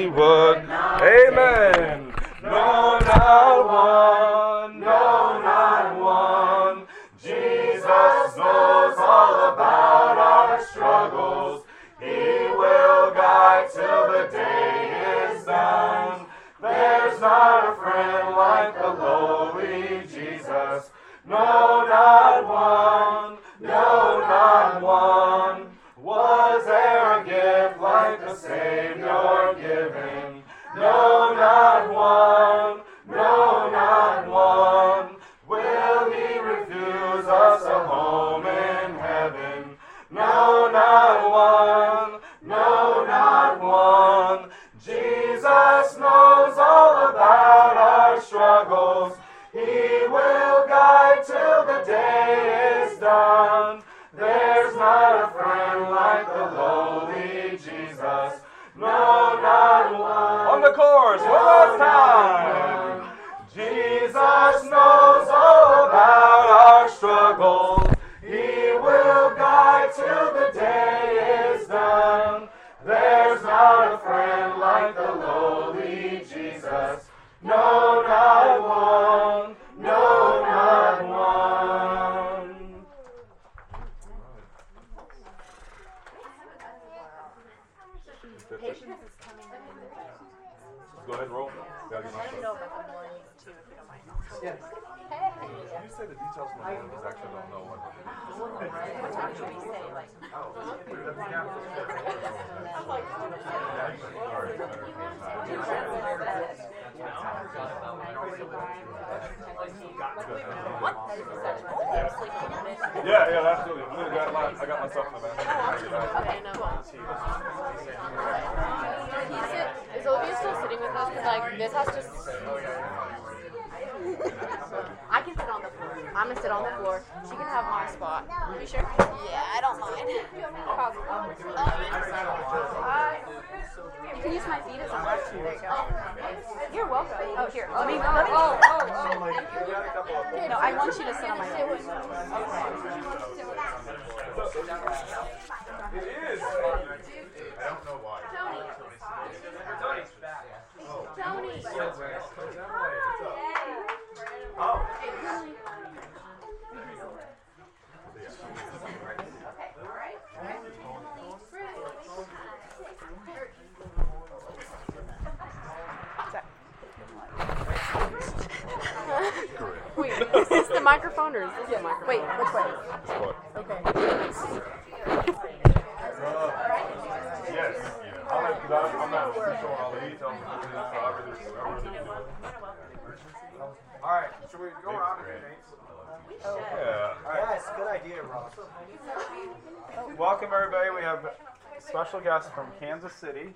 he would. Amen. No, not one. No, not one. Jesus knows all about our struggles. He will guide till the day is done. There's not a friend like the lowly Jesus. No, not one. No, not one. Was there a gift like the Savior given? No, not one. No, not one. Will he refuse us a home in heaven? No, not one. No, not one. Jesus knows all about our struggles. He will guide till the day is done. There's not a friend like the lowly Jesus. No, not one. On the chorus, one last time. Jesus knows all about our struggles. He will guide till the day is done. There's not a friend like the lowly Jesus. No, not one. No, not one. Patience is coming in. Go ahead and roll. I don't know about the morning too, if you don't mind. Yes. You say the details of the morning because I actually don't know what it is. What time should we say? Like, Yeah, absolutely. I got myself in the bathroom. okay, no. Is Olivia still sitting with us? Because, like, this house just... I can sit on the floor. I'm going to sit on the floor. She can have my spot. You sure? Yeah, I don't mind. You can use my feet as a rest. There you go. You're welcome. Oh, here. Let me. No, I want you to sit on my feet. It is. I don't know why. Tony's back. Tony. Oh. Wait, is this the microphone or is this the microphone? Wait, which way? Okay. Yes. I'm not sure all the details. All right, should we go around and names? Yeah. Yes, good idea, Ross. Welcome, everybody. We have special guests from Kansas City.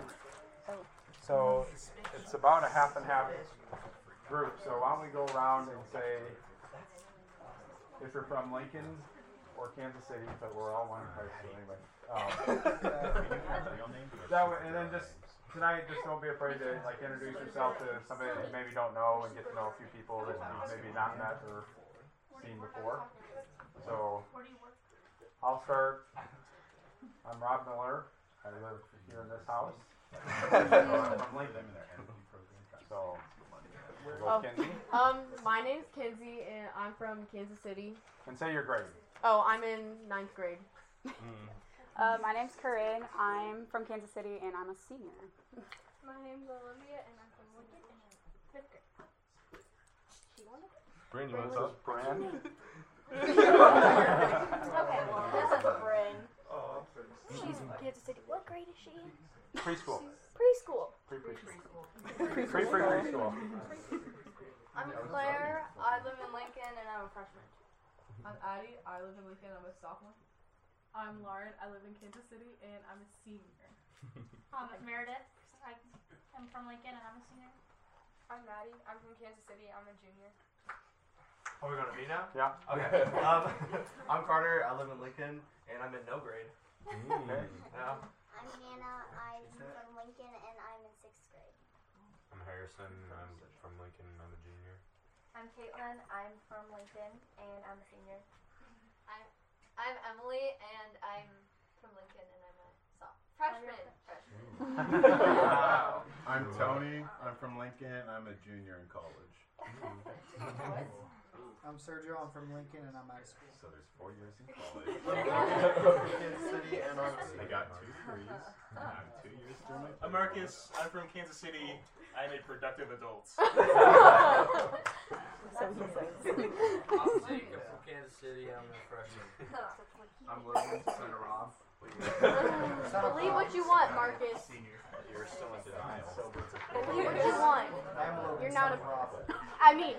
So it's about a half and half group. So why don't we go around and say if you're from Lincoln or Kansas City, but we're all one place anyway. That way, and then just tonight, just don't be afraid to like introduce yourself to somebody that you maybe don't know and get to know a few people that you've maybe not met or seen before. So I'll start. I'm Rob Miller. I live here in this house. I'm from Lincoln. So we'll go with Kenzie. My name's Kenzie and I'm from Kansas City. And say your grade. Oh, I'm in 9th grade. My name's Corinne. I'm from Kansas City and I'm a senior. My name's Olivia and I'm from Lincoln and I'm 5th grade. Bryn, you want to talk? Brand. Okay, well, this is Bryn. She's from Kansas City. What grade is she in? Preschool. Preschool. Preschool. I'm Claire. I live in Lincoln and I'm a freshman. I'm Addie. I live in Lincoln. I'm a sophomore. I'm Lauren. I live in Kansas City and I'm a senior. I'm Meredith. I'm from Lincoln and I'm a senior. I'm Maddie. I'm from Kansas City. I'm a junior. Are we going to me now? Yeah. Okay. I'm Carter. I live in Lincoln, and I'm in no grade. Okay. Yeah. I'm Hannah. I'm from Lincoln and I'm in 6th grade. I'm Harrison. I'm from Lincoln and I'm a junior. I'm Caitlin. I'm from Lincoln and I'm a senior. I'm Emily and I'm from Lincoln and I'm a freshman. Wow. I'm Tony. I'm from Lincoln. I'm a junior in college. I'm Sergio. I'm from Lincoln, and I'm out of school. So there's 4 years in college. Kansas City and Arkansas. I got 2 degrees. I'm 2 years doing my I'm Marcus. I'm from Kansas City. I'm a productive adult. I'm Jacob from Kansas City. I'm a freshman. I'm Logan, son of Rob. Believe what you want, Marcus. You're still in denial. Believe what you want. I'm Logan, You're not son of Rob. I mean.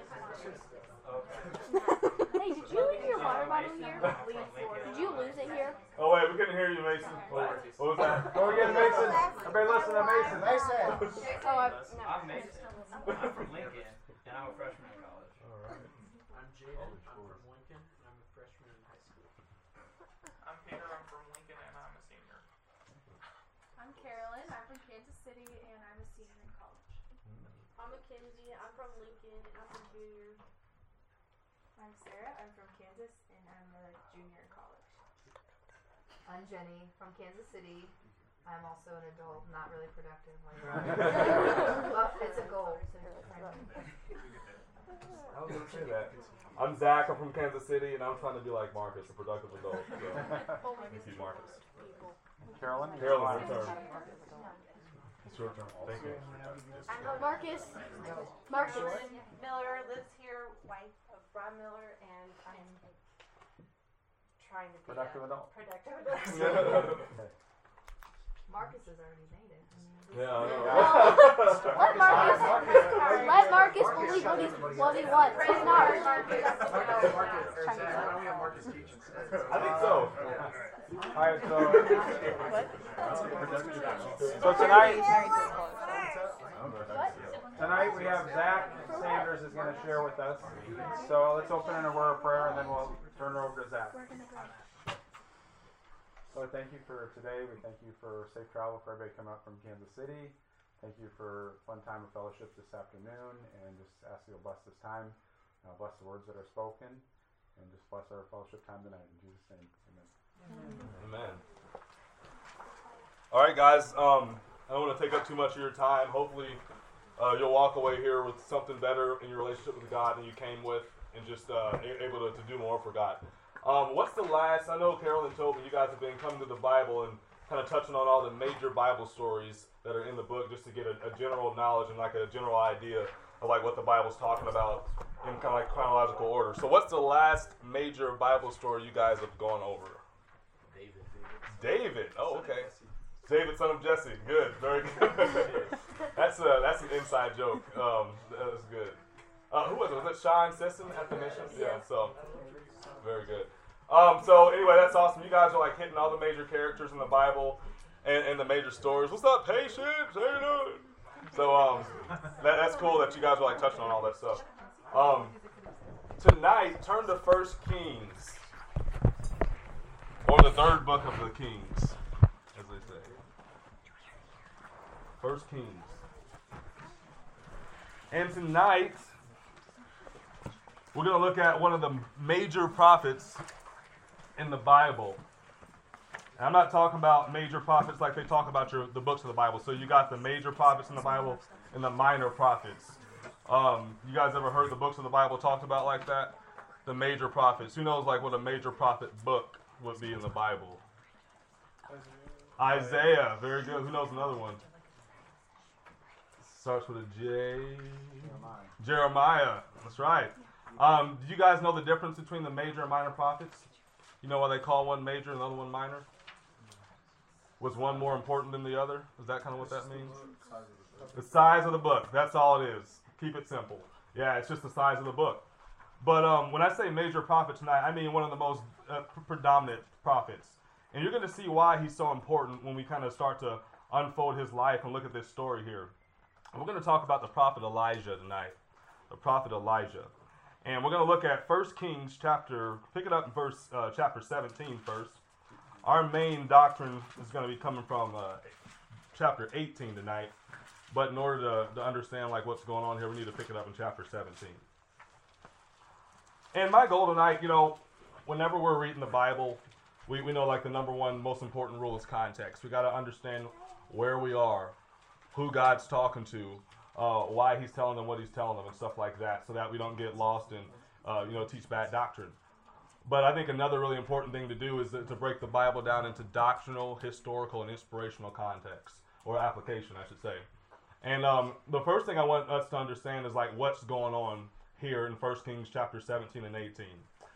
Hey, did you leave your water bottle here? Did you lose it here? Oh wait, we couldn't hear you, Mason. What was that? Oh, we're getting Mason. Everybody listen to Mason. Mason. Oh, I'm Mason. I'm from Lincoln, and I'm a freshman in college. Alright. I'm Jaden. I'm from Lincoln, and I'm a freshman in high school. I'm Peter. I'm from Lincoln, and I'm a senior. I'm Carolyn. I'm from Kansas City, and I'm a senior in college. I'm Mackenzie. I'm from Lincoln, and I'm a junior. I'm Sarah. I'm from Kansas, and I'm a junior in college. I'm Jenny from Kansas City. I'm also an adult, not really productive. Like but it's a goal to try and I was gonna say that. I'm Zach. I'm from Kansas City, and I'm trying to be like Marcus, a productive adult. So, thank you, Marcus. Carolyn, your turn. It's your turn. Thank you. Marcus. Marcus. Miller lives here, wife of Rob Miller, and I'm trying to be Productive adult. productive adult. Marcus has already made it. Yeah, I know. Let Marcus believe what he wants. He's not. I think so. Alright, so tonight we have Zach Sanders is going to share with us. So let's open in a word of prayer, and then we'll turn it over to Zach. Lord, thank you for today. We thank you for safe travel for everybody coming up from Kansas City. Thank you for a fun time of fellowship this afternoon, and just ask you to bless this time, bless the words that are spoken, and just bless our fellowship time tonight. In Jesus' name, amen. Amen. All right, guys. I don't want to take up too much of your time. Hopefully, you'll walk away here with something better in your relationship with God than you came with, and just able to do more for God. What's the last? I know Carolyn told me you guys have been coming to the Bible and kind of touching on all the major Bible stories that are in the book, just to get a general knowledge and like a general idea of like what the Bible's talking about in kind of like chronological order. So, what's the last major Bible story you guys have gone over? David. Oh, okay. David, son of Jesse. Good. Very good. That's an inside joke. That was good. Who was it? Was it Sean Sisson at the mission? Yeah. So, very good. So anyway, that's awesome. You guys are like hitting all the major characters in the Bible and the major stories. What's up, Patience? How you doing? So that's cool that you guys are like touching on all that stuff. Tonight, turn to 1 Kings, or the third book of the Kings, as they say. 1 Kings. And tonight, we're going to look at one of the major prophets in the Bible. And I'm not talking about major prophets like they talk about the books of the Bible. So you got the major prophets in the Bible and the minor prophets. You guys ever heard the books of the Bible talked about like that? The major prophets. Who knows like what a major prophet book would be in the Bible? Isaiah. Very good. Who knows another one? Starts with a J. Jeremiah. That's right. Do you guys know the difference between the major and minor prophets? You know why they call one major and the other one minor? Was one more important than the other? Is that kind of what that means? The size of the book. That's all it is. Keep it simple. Yeah, it's just the size of the book. But when I say major prophet tonight, I mean one of the most predominant prophets. And you're going to see why he's so important when we kind of start to unfold his life and look at this story here. And we're going to talk about the prophet Elijah tonight. The prophet Elijah. And we're going to look at 1 Kings pick it up in chapter 17 first. Our main doctrine is going to be coming from chapter 18 tonight. But in order to understand like what's going on here, we need to pick it up in chapter 17. And my goal tonight, whenever we're reading the Bible, we know like the number one most important rule is context. We got to understand where we are who God's talking to, why he's telling them what he's telling them and stuff like that, so that we don't get lost and teach bad doctrine. But I think another really important thing to do is to break the Bible down into doctrinal, historical, and inspirational context, or application, I should say. And the first thing I want us to understand is like what's going on here in 1 Kings chapter 17 and 18.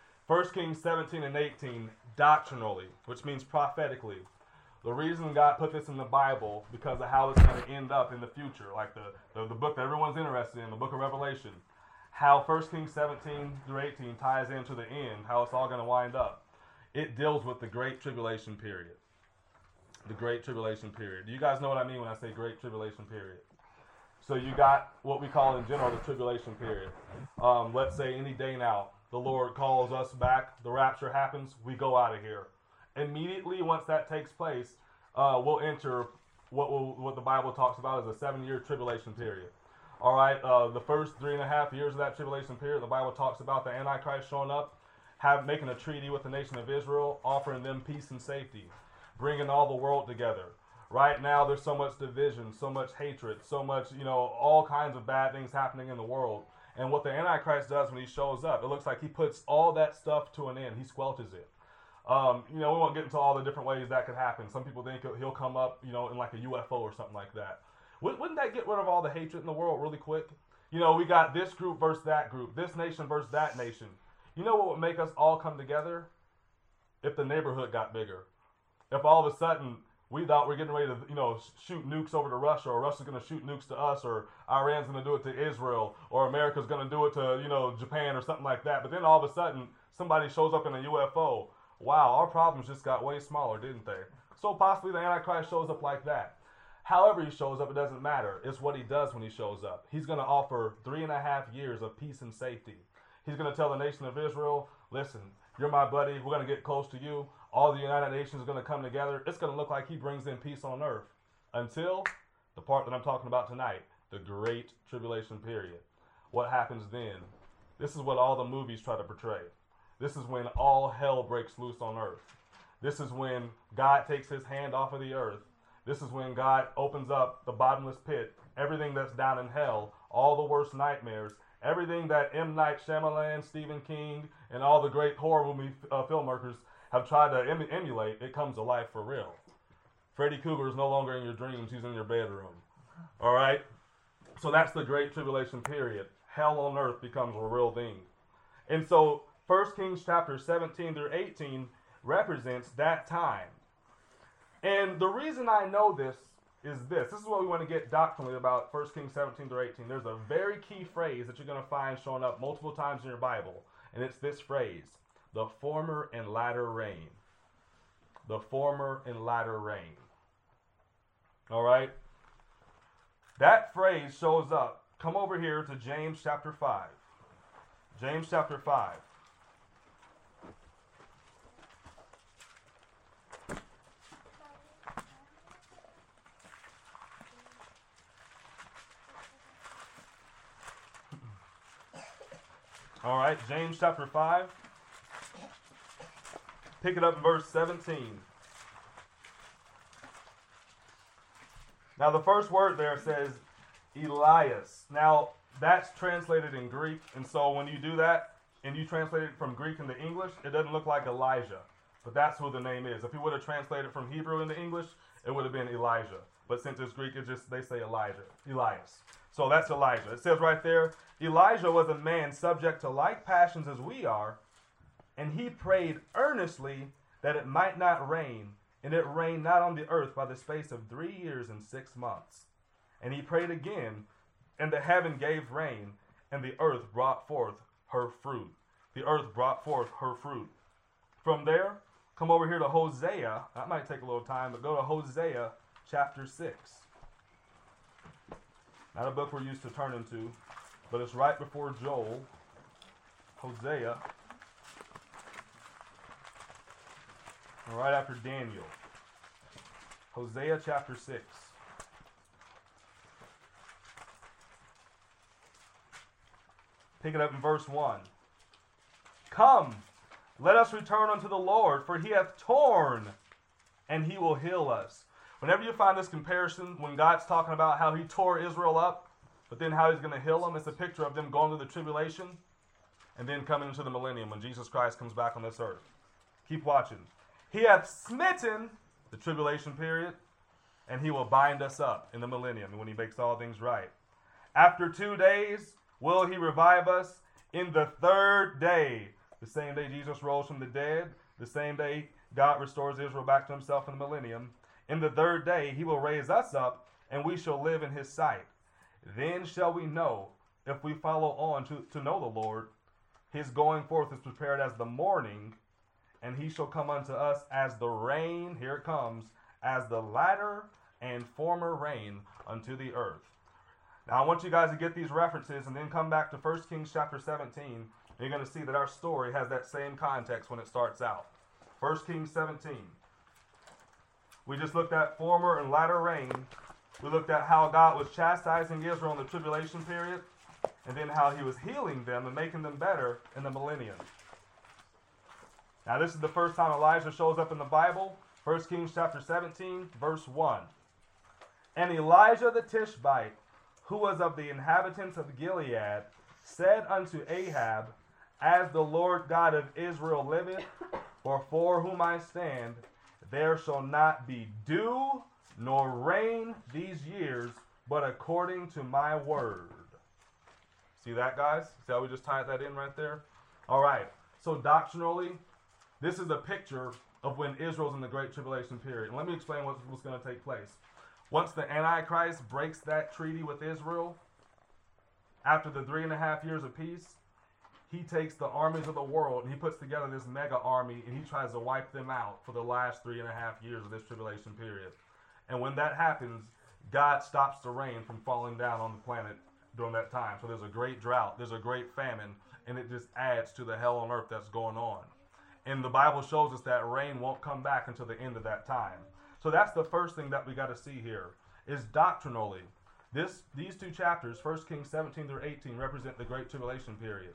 1 Kings 17 and 18, doctrinally, which means prophetically. The reason God put this in the Bible because of how it's going to end up in the future, like the book that everyone's interested in, the book of Revelation. How 1 Kings 17 through 18 ties into the end, how it's all going to wind up. It deals with the Great Tribulation period. The Great Tribulation period. Do you guys know what I mean when I say Great Tribulation period? So you got what we call in general the tribulation period. Let's say any day now, the Lord calls us back, the rapture happens, we go out of here. Immediately once that takes place, we'll enter what the Bible talks about as a 7-year tribulation period. All right, the first 3.5 years of that tribulation period, the Bible talks about the Antichrist showing up, making a treaty with the nation of Israel, offering them peace and safety, bringing all the world together. Right now, there's so much division, so much hatred, so much, all kinds of bad things happening in the world. And what the Antichrist does when he shows up, it looks like he puts all that stuff to an end. He squelches it. We won't get into all the different ways that could happen. Some people think he'll come up, in like a UFO or something like that. Wouldn't that get rid of all the hatred in the world really quick? We got this group versus that group, this nation versus that nation. You know what would make us all come together? If the neighborhood got bigger. If all of a sudden we thought we're getting ready to, shoot nukes over to Russia, or Russia's going to shoot nukes to us, or Iran's going to do it to Israel, or America's going to do it to, Japan or something like that. But then all of a sudden somebody shows up in a UFO. Wow, our problems just got way smaller, didn't they? So possibly the Antichrist shows up like that. However he shows up, it doesn't matter. It's what he does when he shows up. He's going to offer 3.5 years of peace and safety. He's going to tell the nation of Israel, listen, you're my buddy. We're going to get close to you. All the United Nations are going to come together. It's going to look like he brings in peace on earth until the part that I'm talking about tonight, the Great Tribulation period. What happens then? This is what all the movies try to portray. This is when all hell breaks loose on earth. This is when God takes his hand off of the earth. This is when God opens up the bottomless pit, everything that's down in hell, all the worst nightmares, everything that M. Night Shyamalan, Stephen King, and all the great horror movie filmmakers have tried to emulate, it comes to life for real. Freddy Krueger is no longer in your dreams, he's in your bedroom. All right? So that's the Great Tribulation period. Hell on earth becomes a real thing. And so 1 Kings chapter 17 through 18 represents that time. And the reason I know this is this. This is what we want to get doctrinally about 1 Kings 17 through 18. There's a very key phrase that you're going to find showing up multiple times in your Bible. And it's this phrase: the former and latter rain. The former and latter rain. All right? That phrase shows up. Come over here to James chapter 5. James chapter 5. All right, James chapter 5. Pick it up in verse 17. Now the first word there says Elias. Now that's translated in Greek, and so when you do that and you translate it from Greek into English, it doesn't look like Elijah, but that's who the name is. If you would have translated from Hebrew into English, it would have been Elijah. But since it's Greek, they say Elias. So that's Elijah. It says right there, Elijah was a man subject to like passions as we are, and he prayed earnestly that it might not rain, and it rained not on the earth by the space of 3 years and 6 months. And he prayed again, and the heaven gave rain, and the earth brought forth her fruit. The earth brought forth her fruit. From there, come over here to Hosea. That might take a little time, but go to Hosea chapter 6. Not a book we're used to turning to, but it's right before Joel. Hosea. Right after Daniel. Hosea chapter 6. Pick it up in verse 1. Come, let us return unto the Lord, for he hath torn, and he will heal us. Whenever you find this comparison, when God's talking about how he tore Israel up, but then how he's going to heal them, it's a picture of them going through the tribulation and then coming into the millennium when Jesus Christ comes back on this earth. Keep watching. He hath smitten the tribulation period, and he will bind us up in the millennium when he makes all things right. After 2 days will he revive us. In the third day, the same day Jesus rose from the dead, the same day God restores Israel back to himself in the millennium, in the third day he will raise us up, and we shall live in his sight. Then shall we know, if we follow on to know the Lord. His going forth is prepared as the morning, and he shall come unto us as the rain, here it comes, as the latter and former rain unto the earth. Now I want you guys to get these references and then come back to 1 Kings chapter 17. You're going to see that our story has that same context when it starts out. 1 Kings 17. We just looked at former and latter rain. We looked at how God was chastising Israel in the tribulation period, and then how he was healing them and making them better in the millennium. Now this is the first time Elijah shows up in the Bible. 1 Kings chapter 17, verse 1. And Elijah the Tishbite, who was of the inhabitants of Gilead, said unto Ahab, As the Lord God of Israel liveth, for whom I stand, there shall not be dew nor rain these years, but according to my word. See that, guys? See how we just tied that in right there? All right. So doctrinally, this is a picture of when Israel's in the Great Tribulation period. And let me explain what's going to take place. Once the Antichrist breaks that treaty with Israel, after the 3.5 years of peace, he takes the armies of the world and he puts together this mega army and he tries to wipe them out for the last 3.5 years of this tribulation period. And when that happens, God stops the rain from falling down on the planet during that time. So there's a great drought, there's a great famine, and it just adds to the hell on earth that's going on. And the Bible shows us that rain won't come back until the end of that time. So that's the first thing that we got to see here, is doctrinally. These two chapters, 1 Kings 17 through 18, represent the Great Tribulation period.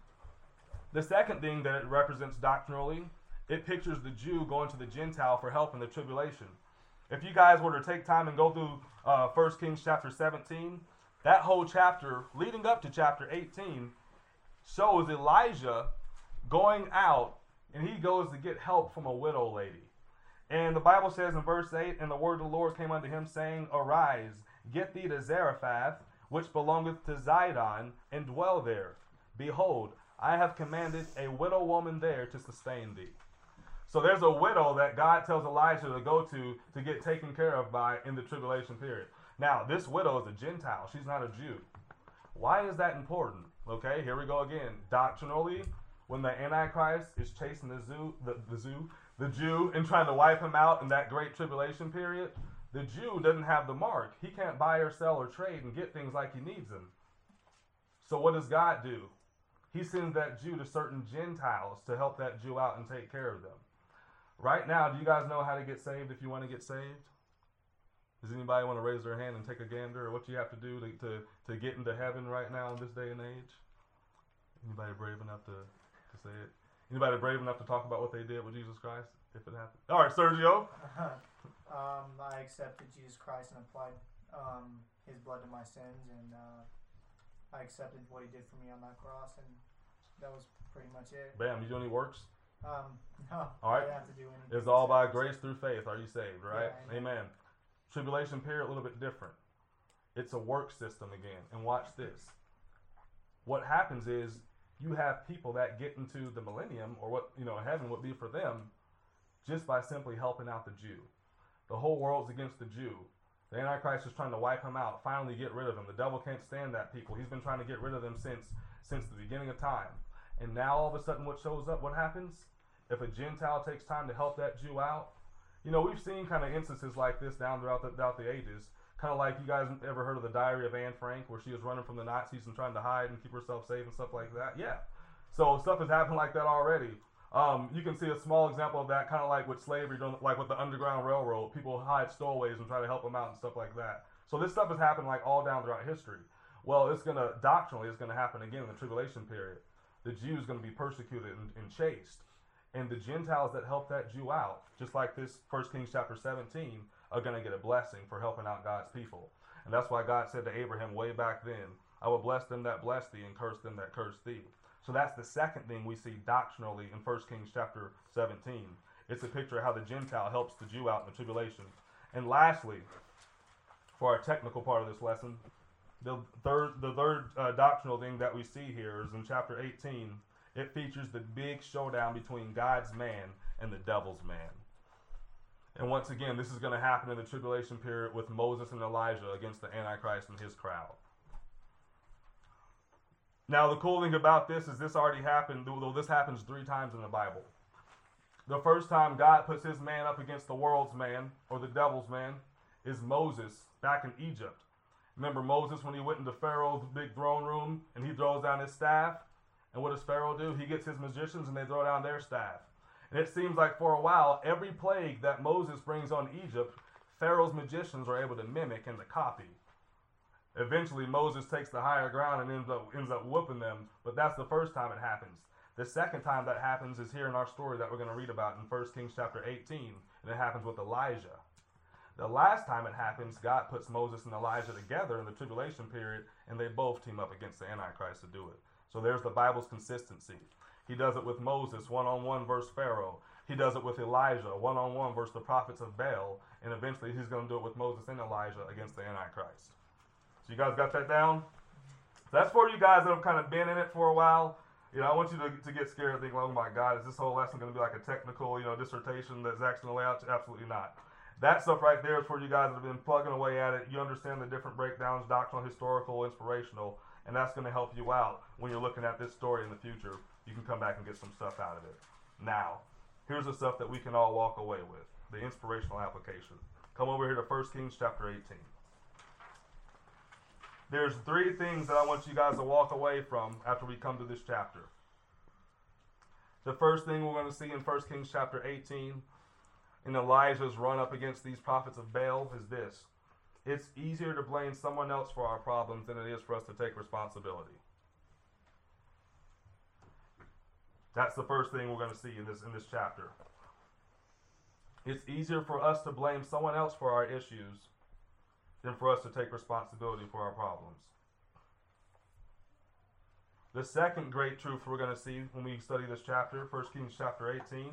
The second thing that it represents doctrinally, it pictures the Jew going to the Gentile for help in the tribulation. If you guys were to take time and go through 1 Kings chapter 17, that whole chapter leading up to chapter 18 shows Elijah going out, and he goes to get help from a widow lady. And the Bible says in verse 8, And the word of the Lord came unto him, saying, Arise, get thee to Zarephath, which belongeth to Zidon, and dwell there. Behold, I have commanded a widow woman there to sustain thee. So there's a widow that God tells Elijah to go to get taken care of by in the tribulation period. Now, this widow is a Gentile. She's not a Jew. Why is that important? Okay, here we go again. Doctrinally, when the Antichrist is chasing the Jew and trying to wipe him out in that great tribulation period, the Jew doesn't have the mark. He can't buy or sell or trade and get things like he needs them. So what does God do? He sends that Jew to certain Gentiles to help that Jew out and take care of them. Right now, do you guys know how to get saved if you want to get saved? Does anybody want to raise their hand and take a gander, or what you have to do to get into heaven right now in this day and age? Anybody brave enough to say it? Anybody brave enough to talk about what they did with Jesus Christ, if it happened? All right, Sergio. I accepted Jesus Christ and applied his blood to my sins, and I accepted what he did for me on that cross, and that was pretty much it. Bam, you do any works? No. All right. I didn't have to do anything. It's all by grace through faith. Are you saved, right? Yeah, amen. Tribulation period, a little bit different. It's a work system again. And watch this. What happens is you have people that get into the millennium, or what heaven would be for them, just by simply helping out the Jew. The whole world's against the Jew. The Antichrist is trying to wipe him out, finally get rid of him. The devil can't stand that people. He's been trying to get rid of them since the beginning of time. And now all of a sudden what shows up, what happens? If a Gentile takes time to help that Jew out, we've seen kind of instances like this down throughout the ages. Kind of like, you guys ever heard of the Diary of Anne Frank, where she was running from the Nazis and trying to hide and keep herself safe and stuff like that? Yeah. So stuff has happened like that already. You can see a small example of that, kind of like with slavery, like with the Underground Railroad. People hide stowaways and try to help them out and stuff like that. So this stuff has happened like all down throughout history. Well, doctrinally, it's going to happen again in the tribulation period. The Jew is going to be persecuted and chased. And the Gentiles that help that Jew out, just like this 1 Kings chapter 17, are going to get a blessing for helping out God's people. And that's why God said to Abraham way back then, I will bless them that bless thee and curse them that curse thee. So that's the second thing we see doctrinally in 1 Kings chapter 17. It's a picture of how the Gentile helps the Jew out in the tribulation. And lastly, for our technical part of this lesson, the third doctrinal thing that we see here is in chapter 18. It features the big showdown between God's man and the devil's man. And once again, this is going to happen in the tribulation period with Moses and Elijah against the Antichrist and his crowd. Now, the cool thing about this is this already happened, though this happens 3 times in the Bible. The first time God puts his man up against the world's man, or the devil's man, is Moses back in Egypt. Remember Moses when he went into Pharaoh's big throne room and he throws down his staff? And what does Pharaoh do? He gets his magicians and they throw down their staff. And it seems like for a while, every plague that Moses brings on Egypt, Pharaoh's magicians are able to mimic and to copy. Eventually, Moses takes the higher ground and ends up whooping them, but that's the first time it happens. The second time that happens is here in our story that we're going to read about in 1 Kings chapter 18, and it happens with Elijah. The last time it happens, God puts Moses and Elijah together in the tribulation period, and they both team up against the Antichrist to do it. So there's the Bible's consistency. He does it with Moses, one-on-one versus Pharaoh. He does it with Elijah, one-on-one versus the prophets of Baal, and eventually he's going to do it with Moses and Elijah against the Antichrist. So you guys got that down? That's for you guys that have kind of been in it for a while. I want you to get scared and think, oh my God, is this whole lesson going to be like a technical, dissertation that Zach's going to lay out? Absolutely not. That stuff right there is for you guys that have been plugging away at it. You understand the different breakdowns, doctrinal, historical, inspirational, and that's going to help you out when you're looking at this story in the future. You can come back and get some stuff out of it. Now, here's the stuff that we can all walk away with, the inspirational application. Come over here to 1 Kings chapter 18. There's 3 things that I want you guys to walk away from after we come to this chapter. The first thing we're going to see in 1 Kings chapter 18, in Elijah's run up against these prophets of Baal, is this. It's easier to blame someone else for our problems than it is for us to take responsibility. That's the first thing we're going to see in this chapter. It's easier for us to blame someone else for our issues than for us to take responsibility for our problems. The second great truth we're going to see when we study this chapter, 1 Kings chapter 18,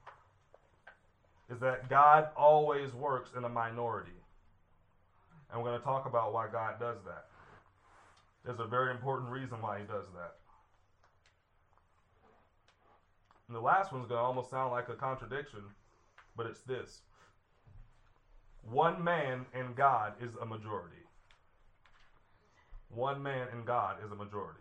is that God always works in a minority. And we're going to talk about why God does that. There's a very important reason why he does that. And the last one's going to almost sound like a contradiction, but it's this. One man in God is a majority. One man in God is a majority.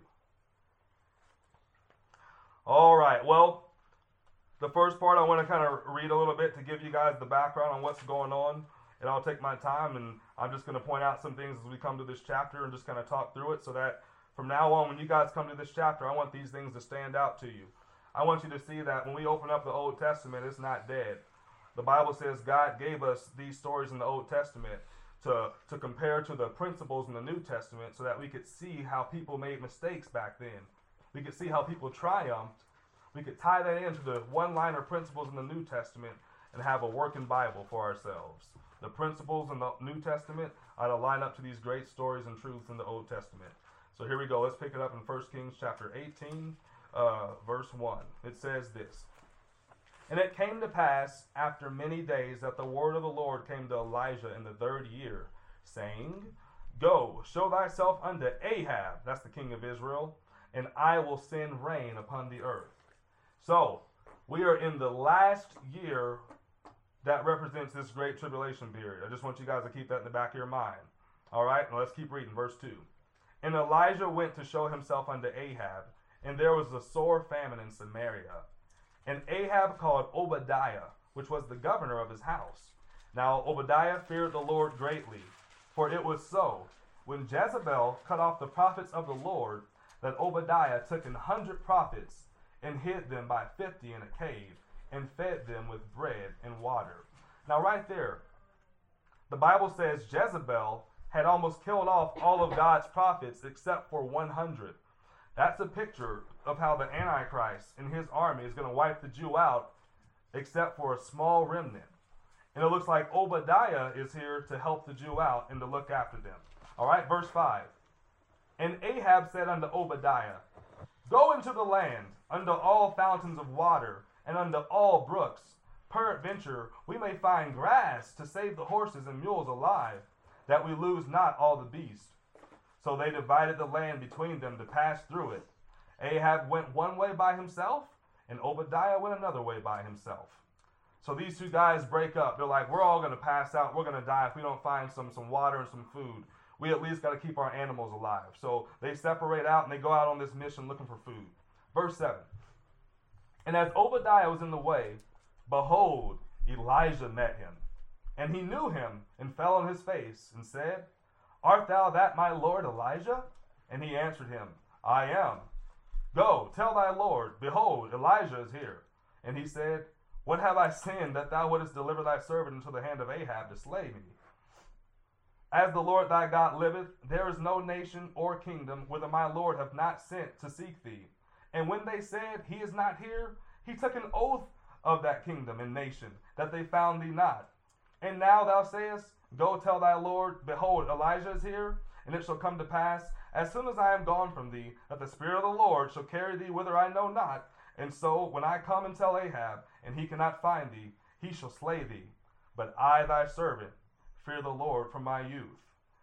All right, well, the first part I want to kind of read a little bit to give you guys the background on what's going on. And I'll take my time, and I'm just going to point out some things as we come to this chapter and just kind of talk through it so that from now on, when you guys come to this chapter, I want these things to stand out to you. I want you to see that when we open up the Old Testament, it's not dead. The Bible says God gave us these stories in the Old Testament to compare to the principles in the New Testament so that we could see how people made mistakes back then. We could see how people triumphed. We could tie that into the one-liner principles in the New Testament and have a working Bible for ourselves. The principles in the New Testament are to line up to these great stories and truths in the Old Testament. So here we go. Let's pick it up in 1 Kings chapter 18, verse 1. It says this. And it came to pass after many days that the word of the Lord came to Elijah in the 3rd year, saying, Go, show thyself unto Ahab, that's the king of Israel, and I will send rain upon the earth. So, we are in the last year that represents this great tribulation period. I just want you guys to keep that in the back of your mind. All right, now let's keep reading, verse 2. And Elijah went to show himself unto Ahab, and there was a sore famine in Samaria. And Ahab called Obadiah, which was the governor of his house. Now Obadiah feared the Lord greatly, for it was so, when Jezebel cut off the prophets of the Lord, that Obadiah took 100 prophets and hid them by 50 in a cave, and fed them with bread and water. Now right there, the Bible says Jezebel had almost killed off all of God's prophets except for 100. That's a picture of how the Antichrist and his army is going to wipe the Jew out except for a small remnant. And it looks like Obadiah is here to help the Jew out and to look after them. All right, verse 5. And Ahab said unto Obadiah, Go into the land, unto all fountains of water, and unto all brooks. Peradventure we may find grass to save the horses and mules alive, that we lose not all the beasts. So they divided the land between them to pass through it. Ahab went one way by himself, and Obadiah went another way by himself. So these two guys break up. They're like, we're all going to pass out. We're going to die if we don't find some water and some food. We at least got to keep our animals alive. So they separate out and they go out on this mission looking for food. Verse 7. And as Obadiah was in the way, behold, Elijah met him. And he knew him and fell on his face and said, Art thou that my Lord Elijah? And he answered him, I am. Go, tell thy Lord, behold, Elijah is here. And he said, What have I sinned that thou wouldest deliver thy servant into the hand of Ahab to slay me? As the Lord thy God liveth, there is no nation or kingdom whither my Lord hath not sent to seek thee. And when they said, He is not here, he took an oath of that kingdom and nation, that they found thee not. And now thou sayest, Go tell thy Lord, behold, Elijah is here. And it shall come to pass, as soon as I am gone from thee, that the Spirit of the Lord shall carry thee whither I know not. And so, when I come and tell Ahab, and he cannot find thee, he shall slay thee. But I, thy servant, fear the Lord from my youth.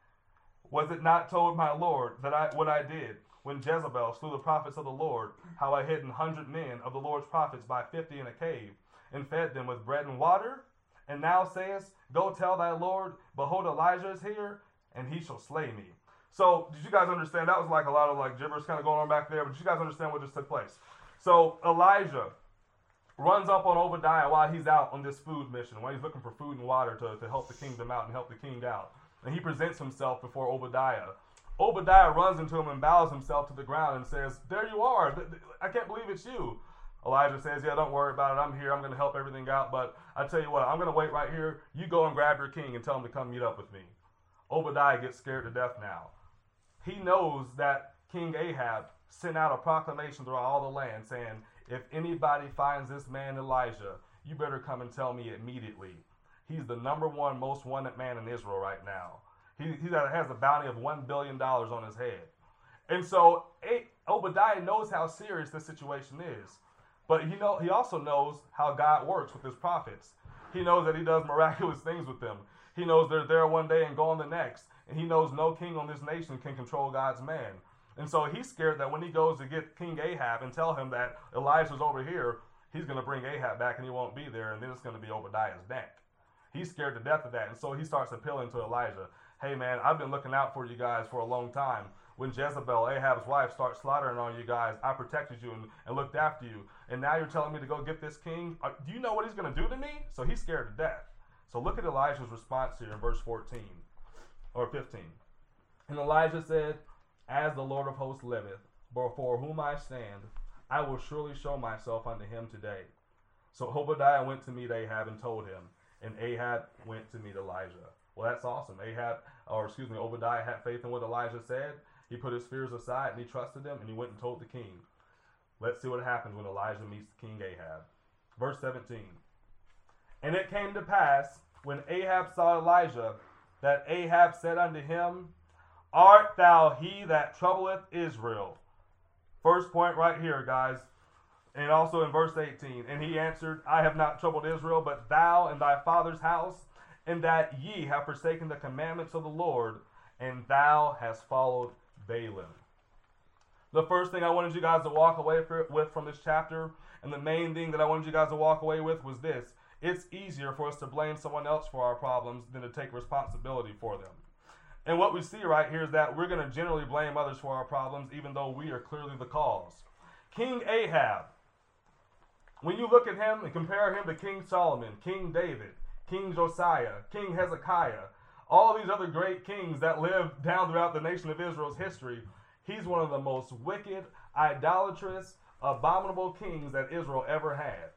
Was it not told my Lord that what I did, when Jezebel slew the prophets of the Lord, how I hid 100 men of the Lord's prophets by 50 in a cave, and fed them with bread and water? And now sayest, Go tell thy Lord, behold, Elijah is here, and he shall slay me. So, did you guys understand? That was like a lot of gibberish kind of going on back there, but did you guys understand what just took place? So, Elijah runs up on Obadiah while he's out on this food mission, while he's looking for food and water to help the kingdom out and help the king out. And he presents himself before Obadiah. Obadiah runs into him and bows himself to the ground and says, There you are. I can't believe it's you. Elijah says, Yeah, don't worry about it. I'm here. I'm going to help everything out. But I tell you what, I'm going to wait right here. You go and grab your king and tell him to come meet up with me. Obadiah gets scared to death now. He knows that King Ahab sent out a proclamation throughout all the land saying, If anybody finds this man Elijah, you better come and tell me immediately. He's the number one most wanted man in Israel right now. He has a bounty of $1 billion on his head. And so Obadiah knows how serious this situation is. But he also knows how God works with his prophets. He knows that he does miraculous things with them. He knows they're there one day and gone the next. And he knows no king on this nation can control God's man. And so he's scared that when he goes to get King Ahab and tell him that Elijah's over here, he's going to bring Ahab back and he won't be there. And then it's going to be Obadiah's neck. He's scared to death of that. And so he starts appealing to Elijah. Hey, man, I've been looking out for you guys for a long time. When Jezebel, Ahab's wife, starts slaughtering on you guys, I protected you and looked after you. And now you're telling me to go get this king? Do you know what he's going to do to me? So he's scared to death. So look at Elijah's response here in verse 14 or 15. And Elijah said, As the Lord of hosts liveth, before whom I stand, I will surely show myself unto him today. So Obadiah went to meet Ahab and told him, and Ahab went to meet Elijah. Well, that's awesome. Obadiah had faith in what Elijah said. He put his fears aside and he trusted him and he went and told the king. Let's see what happens when Elijah meets King Ahab. Verse 17. And it came to pass, when Ahab saw Elijah, that Ahab said unto him, Art thou he that troubleth Israel? First point right here, guys. And also in verse 18. And he answered, I have not troubled Israel, but thou and thy father's house, and that ye have forsaken the commandments of the Lord, and thou hast followed Balaam. The first thing I wanted you guys to walk away with from this chapter, and the main thing that I wanted you guys to walk away with was this. It's easier for us to blame someone else for our problems than to take responsibility for them. And what we see right here is that we're going to generally blame others for our problems, even though we are clearly the cause. King Ahab, when you look at him and compare him to King Solomon, King David, King Josiah, King Hezekiah, all these other great kings that lived down throughout the nation of Israel's history, he's one of the most wicked, idolatrous, abominable kings that Israel ever had.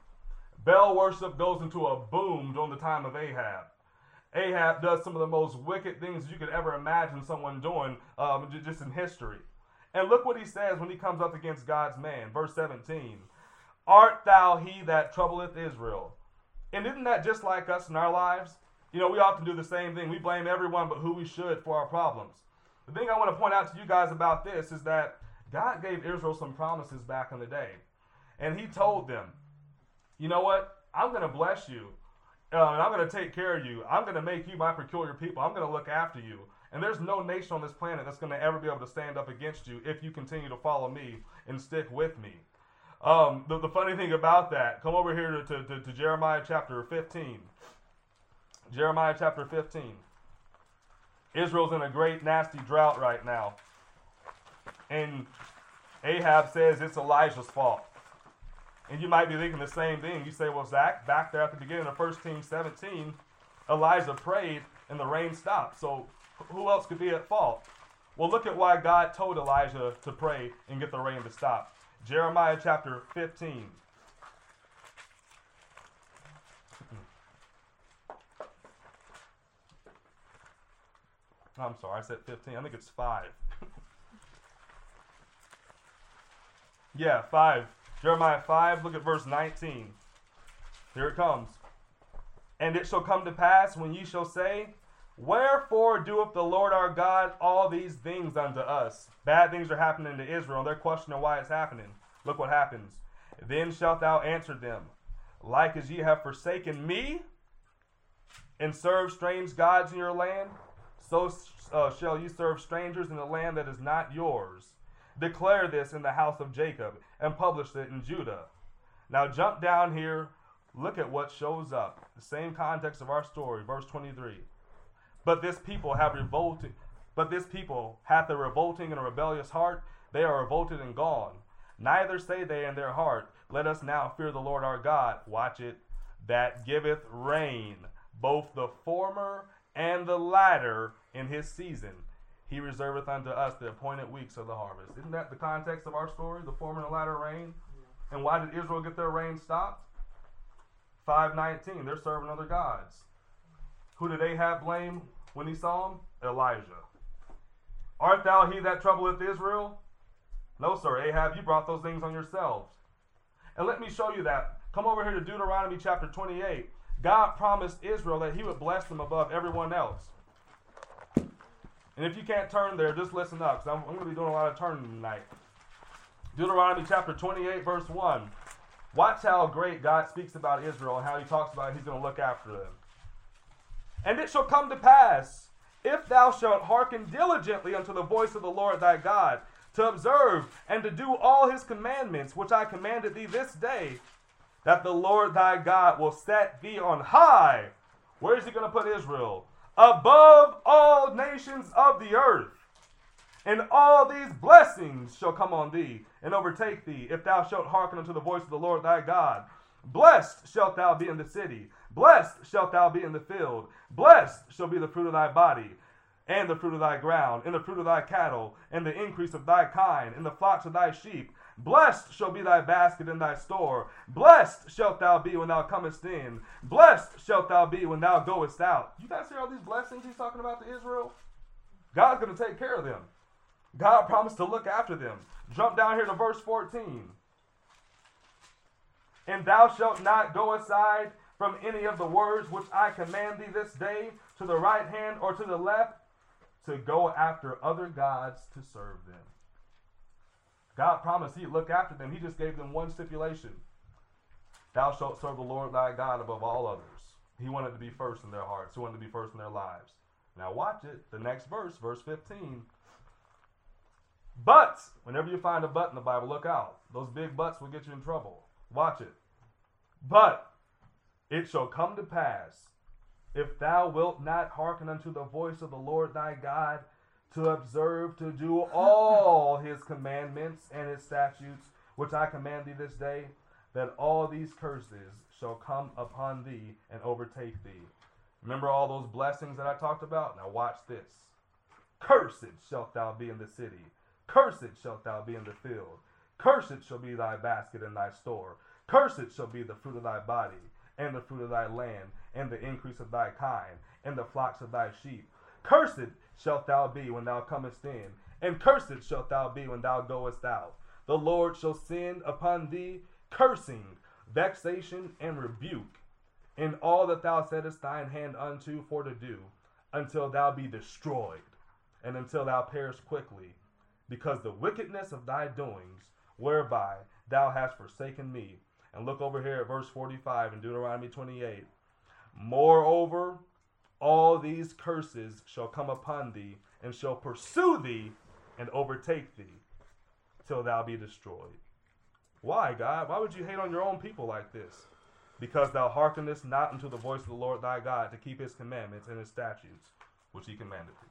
Baal worship goes into a boom during the time of Ahab. Ahab does some of the most wicked things you could ever imagine someone doing just in history. And look what he says when he comes up against God's man. Verse 17. Art thou he that troubleth Israel? And isn't that just like us in our lives? You know, we often do the same thing. We blame everyone but who we should for our problems. The thing I want to point out to you guys about this is that God gave Israel some promises back in the day. And he told them, you know what? I'm going to bless you. And I'm going to take care of you. I'm going to make you my peculiar people. I'm going to look after you. And there's no nation on this planet that's going to ever be able to stand up against you if you continue to follow me and stick with me. The funny thing about that, come over here to Jeremiah chapter 15. Jeremiah chapter 15. Israel's in a great nasty drought right now. And Ahab says it's Elijah's fault. And you might be thinking the same thing. You say, well, Zach, back there at the beginning of 1 Kings 17, Elijah prayed and the rain stopped. So who else could be at fault? Well, look at why God told Elijah to pray and get the rain to stop. Jeremiah chapter 15. I'm sorry, I said 15. I think it's 5. Yeah, 5. Jeremiah 5, look at verse 19. Here it comes. And it shall come to pass when ye shall say, wherefore doeth the Lord our God all these things unto us? Bad things are happening to Israel, and they're questioning why it's happening. Look what happens. Then shalt thou answer them, like as ye have forsaken me, and served strange gods in your land, so shall ye serve strangers in the land that is not yours. Declare this in the house of Jacob, and publish it in Judah. Now jump down here, look at what shows up. The same context of our story, verse 23. But this people hath a revolting and a rebellious heart. They are revolted and gone. Neither say they in their heart, let us now fear the Lord our God. Watch it. That giveth rain, both the former and the latter in his season. He reserveth unto us the appointed weeks of the harvest. Isn't that the context of our story? The former and the latter rain? Yeah. And why did Israel get their rain stopped? 5:19. They're serving other gods. Who did Ahab blame when he saw him? Elijah. Art thou he that troubleth Israel? No, sir. Ahab, you brought those things on yourselves. And let me show you that. Come over here to Deuteronomy chapter 28. God promised Israel that he would bless them above everyone else. And if you can't turn there, just listen up, because I'm going to be doing a lot of turning tonight. Deuteronomy chapter 28, verse 1. Watch how great God speaks about Israel and how he talks about he's going to look after them. And it shall come to pass, if thou shalt hearken diligently unto the voice of the Lord thy God, to observe and to do all his commandments, which I commanded thee this day, that the Lord thy God will set thee on high. Where is he going to put Israel? Above all nations of the earth. And all these blessings shall come on thee and overtake thee, if thou shalt hearken unto the voice of the Lord thy God. Blessed shalt thou be in the city. Blessed shalt thou be in the field. Blessed shall be the fruit of thy body, and the fruit of thy ground, and the fruit of thy cattle, and the increase of thy kind, and the flocks of thy sheep. Blessed shall be thy basket and thy store. Blessed shalt thou be when thou comest in. Blessed shalt thou be when thou goest out. You guys hear all these blessings he's talking about to Israel? God's going to take care of them. God promised to look after them. Jump down here to verse 14. And thou shalt not go aside from any of the words which I command thee this day, to the right hand or to the left, to go after other gods to serve them. God promised he'd look after them. He just gave them one stipulation. Thou shalt serve the Lord thy God above all others. He wanted to be first in their hearts. He wanted to be first in their lives. Now watch it. The next verse, verse 15. But, whenever you find a but in the Bible, look out. Those big buts will get you in trouble. Watch it. But it shall come to pass, if thou wilt not hearken unto the voice of the Lord thy God, to observe to do all his commandments and his statutes, which I command thee this day, that all these curses shall come upon thee and overtake thee. Remember all those blessings that I talked about? Now watch this. Cursed shalt thou be in the city. Cursed shalt thou be in the field. Cursed shall be thy basket and thy store. Cursed shall be the fruit of thy body, and the fruit of thy land, and the increase of thy kind, and the flocks of thy sheep. Cursed shalt thou be when thou comest in, and cursed shalt thou be when thou goest out. The Lord shall send upon thee cursing, vexation, and rebuke, in all that thou settest thine hand unto for to do, until thou be destroyed, and until thou perish quickly, because the wickedness of thy doings, whereby thou hast forsaken me. And look over here at verse 45 in Deuteronomy 28. Moreover, all these curses shall come upon thee, and shall pursue thee, and overtake thee, till thou be destroyed. Why, God? Why would you hate on your own people like this? Because thou hearkenest not unto the voice of the Lord thy God, to keep his commandments and his statutes, which he commanded thee.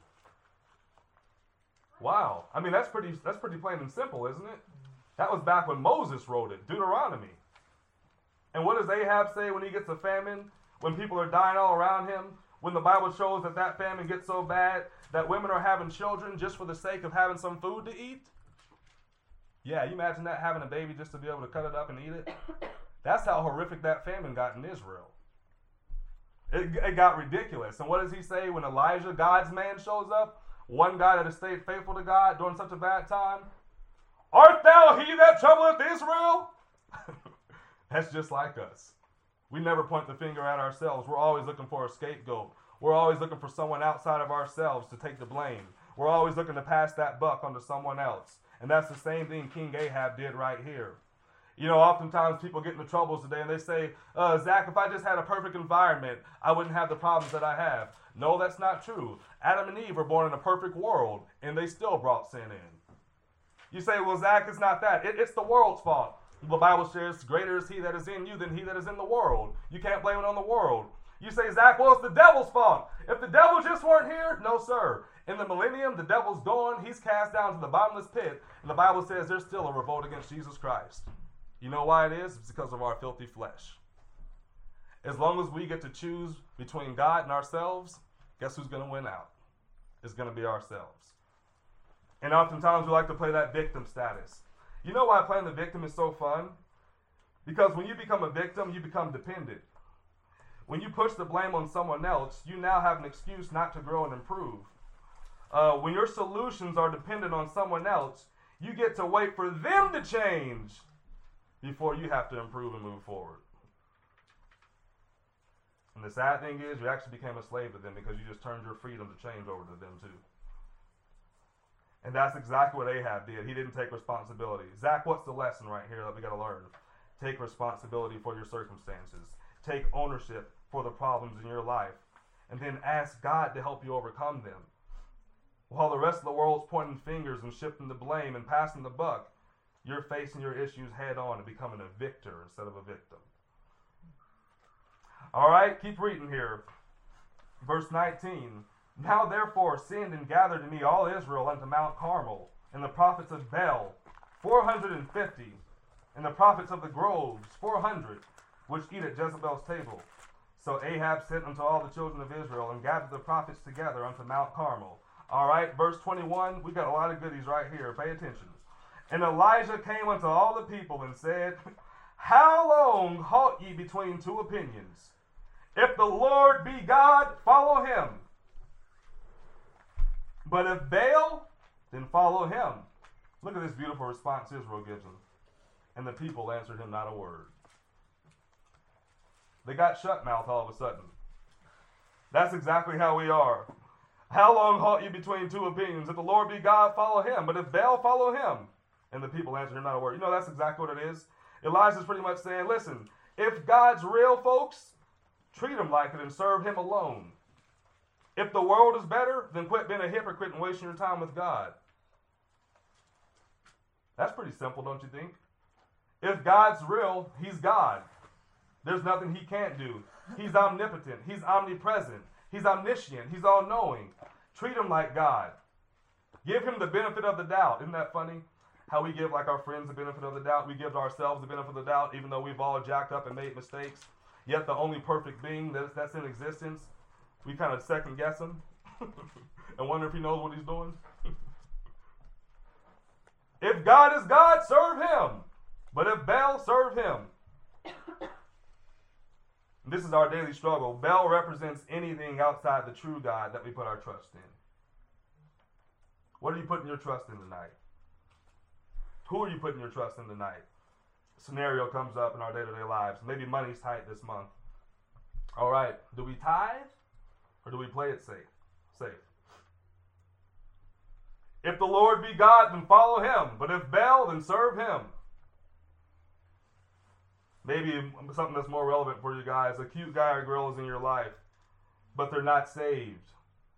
Wow. I mean, that's pretty plain and simple, isn't it? That was back when Moses wrote it, Deuteronomy. And what does Ahab say when he gets a famine? When people are dying all around him? When the Bible shows that that famine gets so bad that women are having children just for the sake of having some food to eat? Yeah, you imagine that, having a baby just to be able to cut it up and eat it? That's how horrific that famine got in Israel. It got ridiculous. And what does he say when Elijah, God's man, shows up? One guy that has stayed faithful to God during such a bad time. Art thou he that troubleth Israel? That's just like us. We never point the finger at ourselves. We're always looking for a scapegoat. We're always looking for someone outside of ourselves to take the blame. We're always looking to pass that buck onto someone else. And that's the same thing King Ahab did right here. You know, oftentimes people get into troubles today and they say, Zach, if I just had a perfect environment, I wouldn't have the problems that I have. No, that's not true. Adam and Eve were born in a perfect world, and they still brought sin in. You say, well, Zach, it's not that. It's the world's fault. The Bible says, greater is he that is in you than he that is in the world. You can't blame it on the world. You say, Zach, well, it's the devil's fault. If the devil just weren't here, no, sir. In the millennium, the devil's gone. He's cast down to the bottomless pit. And the Bible says there's still a revolt against Jesus Christ. You know why it is? It's because of our filthy flesh. As long as we get to choose between God and ourselves, guess who's going to win out? It's going to be ourselves. And oftentimes we like to play that victim status. You know why playing the victim is so fun? Because when you become a victim, you become dependent. When you push the blame on someone else, you now have an excuse not to grow and improve. When your solutions are dependent on someone else, you get to wait for them to change before you have to improve and move forward. And the sad thing is, you actually became a slave to them because you just turned your freedom to change over to them too. And that's exactly what Ahab did. He didn't take responsibility. Zach, what's the lesson right here that we got to learn? Take responsibility for your circumstances. Take ownership for the problems in your life. And then ask God to help you overcome them. While the rest of the world's pointing fingers and shifting the blame and passing the buck, you're facing your issues head on and becoming a victor instead of a victim. All right, keep reading here. Verse 19. Now therefore send and gather to me all Israel unto Mount Carmel, and the prophets of Baal, 450, and the prophets of the groves, 400, which eat at Jezebel's table. So Ahab sent unto all the children of Israel, and gathered the prophets together unto Mount Carmel. All right, verse 21, we got a lot of goodies right here. Pay attention. And Elijah came unto all the people and said, How long halt ye between two opinions? If the Lord be God, follow him. But if Baal, then follow him. Look at this beautiful response Israel gives him. And the people answered him not a word. They got shut mouth all of a sudden. That's exactly how we are. How long halt you between two opinions? If the Lord be God, follow him. But if Baal, follow him. And the people answered him not a word. You know, that's exactly what it is. Elijah's pretty much saying, listen, if God's real, folks, treat him like it and serve him alone. If the world is better, then quit being a hypocrite and wasting your time with God. That's pretty simple, don't you think? If God's real, he's God. There's nothing he can't do. He's omnipotent. He's omnipresent. He's omniscient. He's all-knowing. Treat him like God. Give him the benefit of the doubt. Isn't that funny? How we give like our friends the benefit of the doubt. We give ourselves the benefit of the doubt even though we've all jacked up and made mistakes. Yet the only perfect being that's in existence, we kind of second guess him and wonder if he knows what he's doing. If God is God, serve him. But if Baal, serve him. This is our daily struggle. Baal represents anything outside the true God that we put our trust in. What are you putting your trust in tonight? Who are you putting your trust in tonight? A scenario comes up in our day-to-day lives. Maybe money's tight this month. All right. Do we tithe or do we play it safe? Safe. If the Lord be God, then follow him. But if Baal, then serve him. Maybe something that's more relevant for you guys. A cute guy or girl is in your life, but they're not saved.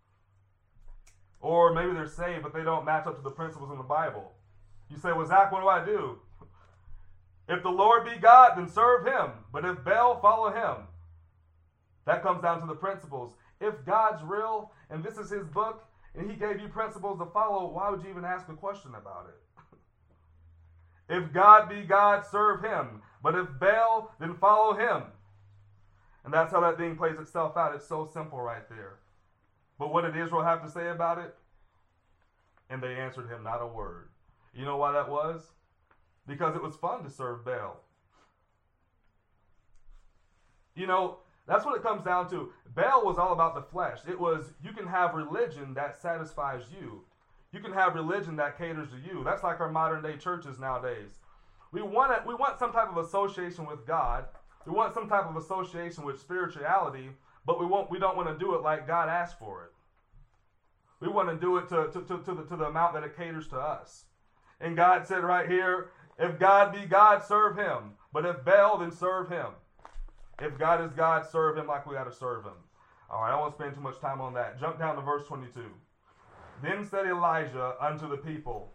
Or maybe they're saved, but they don't match up to the principles in the Bible. You say, well, Zach, what do I do? If the Lord be God, then serve him. But if Baal, follow him. That comes down to the principles. If God's real, and this is his book, and he gave you principles to follow, why would you even ask a question about it? If God be God, serve him. But if Baal, then follow him. And that's how that thing plays itself out. It's so simple right there. But what did Israel have to say about it? And they answered him not a word. You know why that was? Because it was fun to serve Baal. You know, that's what it comes down to. Baal was all about the flesh. It was, you can have religion that satisfies you. You can have religion that caters to you. That's like our modern day churches nowadays. We want some type of association with God. We want some type of association with spirituality, but we don't want to do it like God asked for it. We want to do it to the amount that it caters to us. And God said right here, if God be God, serve him. But if Baal, then serve him. If God is God, serve him like we got to serve him. All right, I won't spend too much time on that. Jump down to verse 22. Then said Elijah unto the people,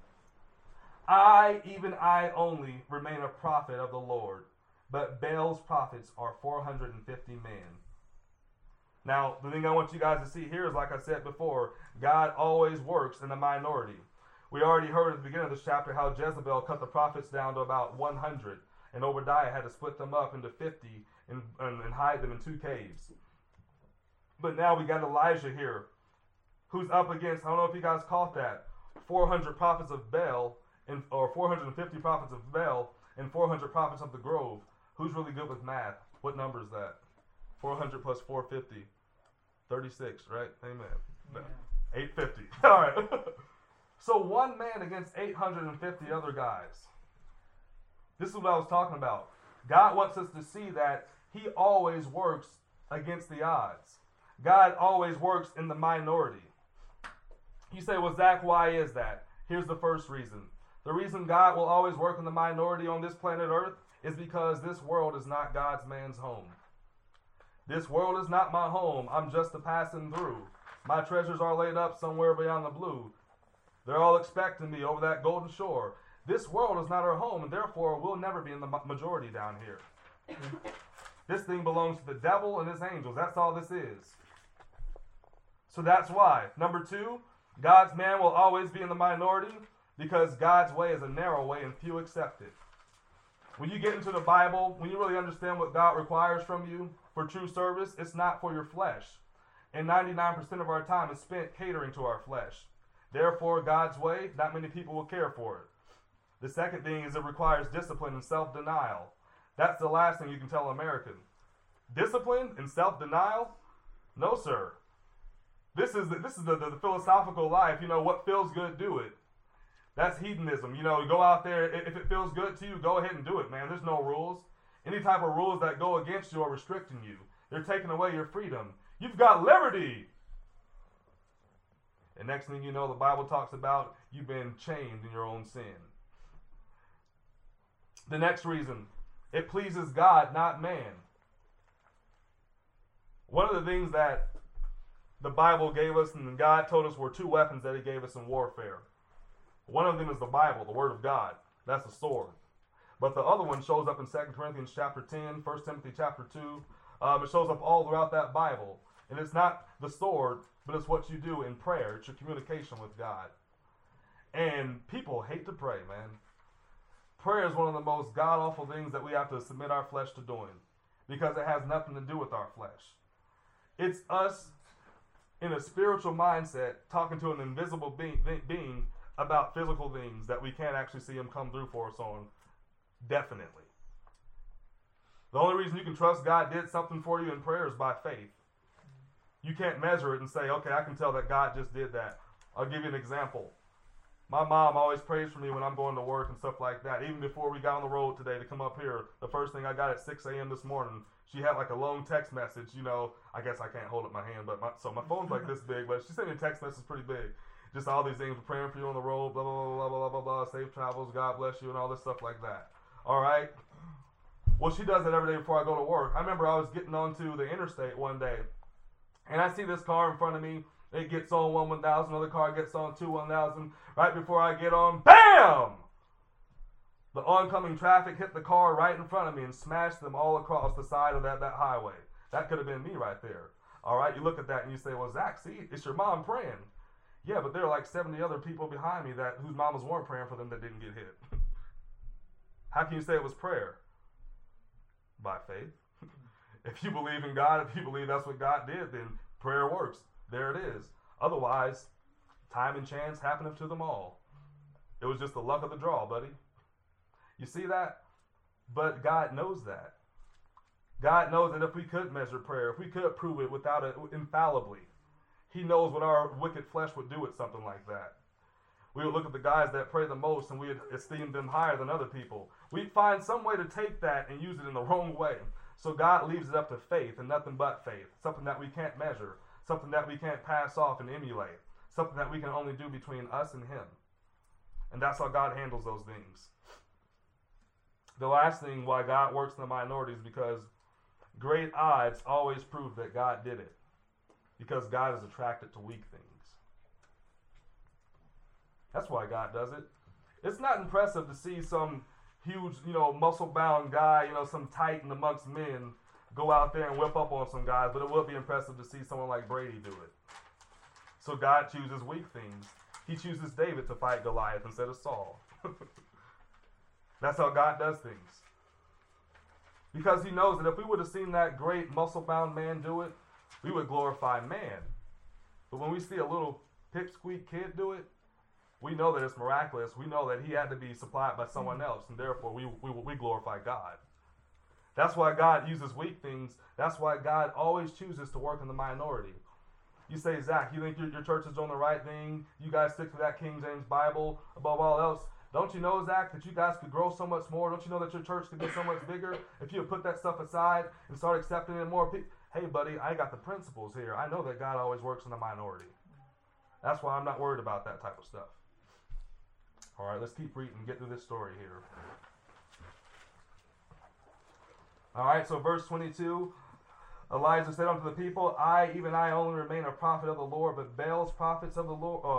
I, even I only, remain a prophet of the Lord, but Baal's prophets are 450 men. Now, the thing I want you guys to see here is, like I said before, God always works in the minority. We already heard at the beginning of this chapter how Jezebel cut the prophets down to about 100, and Obadiah had to split them up into 50 and hide them in 2 caves. But now we got Elijah here, who's up against, I don't know if you guys caught that, 400 prophets of Baal, or 450 prophets of Baal, and 400 prophets of the Grove. Who's really good with math? What number is that? 400 plus 450. 36, right? Amen. No. 850. All right. So one man against 850 other guys. This is what I was talking about. God wants us to see that he always works against the odds. God always works in the minority. You say, well, Zach, why is that? Here's the first reason. The reason God will always work in the minority on this planet Earth is because this world is not God's man's home. This world is not my home. I'm just a passing through. My treasures are laid up somewhere beyond the blue. They're all expecting me over that golden shore. This world is not our home, and therefore we'll never be in the majority down here. This thing belongs to the devil and his angels. That's all this is. So that's why. Number 2, God's man will always be in the minority because God's way is a narrow way and few accept it. When you get into the Bible, when you really understand what God requires from you for true service, it's not for your flesh. And 99% of our time is spent catering to our flesh. Therefore, God's way, not many people will care for it. The second thing is it requires discipline and self-denial. That's the last thing you can tell an American. Discipline and self-denial? No, sir. This is the philosophical life. You know, what feels good, do it. That's hedonism. You know, go out there. If it feels good to you, go ahead and do it, man. There's no rules. Any type of rules that go against you are restricting you. They're taking away your freedom. You've got liberty. And next thing you know, the Bible talks about you've been chained in your own sin. The next reason, it pleases God, not man. One of the things that the Bible gave us and God told us were 2 weapons that he gave us in warfare. One of them is the Bible, the Word of God. That's a sword. But the other one shows up in 2 Corinthians chapter 10, 1 Timothy chapter 2. It shows up all throughout that Bible. And it's not the sword, but it's what you do in prayer. It's your communication with God. And people hate to pray, man. Prayer is one of the most god-awful things that we have to submit our flesh to doing because it has nothing to do with our flesh. It's us in a spiritual mindset talking to an invisible being about physical things that we can't actually see him come through for us on. Definitely. The only reason you can trust God did something for you in prayer is by faith. You can't measure it and say, okay, I can tell that God just did that. I'll give you an example. My mom always prays for me when I'm going to work and stuff like that. Even before we got on the road today to come up here, the first thing I got at 6 a.m. this morning, she had like a long text message. You know, I guess I can't hold up my hand, but my phone's like this big, but she sent me a text message pretty big. Just all these things, praying for you on the road, blah, blah, blah, blah, blah, blah, blah, safe travels, God bless you, and all this stuff like that. All right? Well, she does that every day before I go to work. I remember I was getting onto the interstate one day, and I see this car in front of me. It gets on 1,000, another car gets on 1,000. Right before I get on, BAM! The oncoming traffic hit the car right in front of me and smashed them all across the side of that highway. That could have been me right there. All right, you look at that and you say, well, Zach, see, it's your mom praying. Yeah, but there are like 70 other people behind me whose mamas weren't praying for them that didn't get hit. How can you say it was prayer? By faith. If you believe in God, if you believe that's what God did, then prayer works. There it is. Otherwise, time and chance happeneth to them all. It was just the luck of the draw, buddy. You see that? But God knows that. God knows that if we could measure prayer, if we could prove it infallibly, He knows what our wicked flesh would do with something like that. We would look at the guys that pray the most and we'd esteem them higher than other people. We'd find some way to take that and use it in the wrong way. So God leaves it up to faith and nothing but faith. Something that we can't measure. Something that we can't pass off and emulate. Something that we can only do between us and Him. And that's how God handles those things. The last thing why God works in the minority is because great odds always prove that God did it. Because God is attracted to weak things. That's why God does it. It's not impressive to see some huge, muscle-bound guy, some titan amongst men go out there and whip up on some guys, but it would be impressive to see someone like Brady do it. So God chooses weak things. He chooses David to fight Goliath instead of Saul. That's how God does things. Because He knows that if we would have seen that great muscle-bound man do it, we would glorify man. But when we see a little pipsqueak kid do it, we know that it's miraculous. We know that he had to be supplied by someone else, and therefore we glorify God. That's why God uses weak things. That's why God always chooses to work in the minority. You say, Zach, you think your church is doing the right thing? You guys stick to that King James Bible above all else? Don't you know, Zach, that you guys could grow so much more? Don't you know that your church could be so much bigger if you would put that stuff aside and start accepting it more people? Hey, buddy, I got the principles here. I know that God always works in the minority. That's why I'm not worried about that type of stuff. All right, let's keep reading and get through this story here. All right, so verse 22, Elijah said unto the people, even I only remain a prophet of the Lord, but Baal's prophets are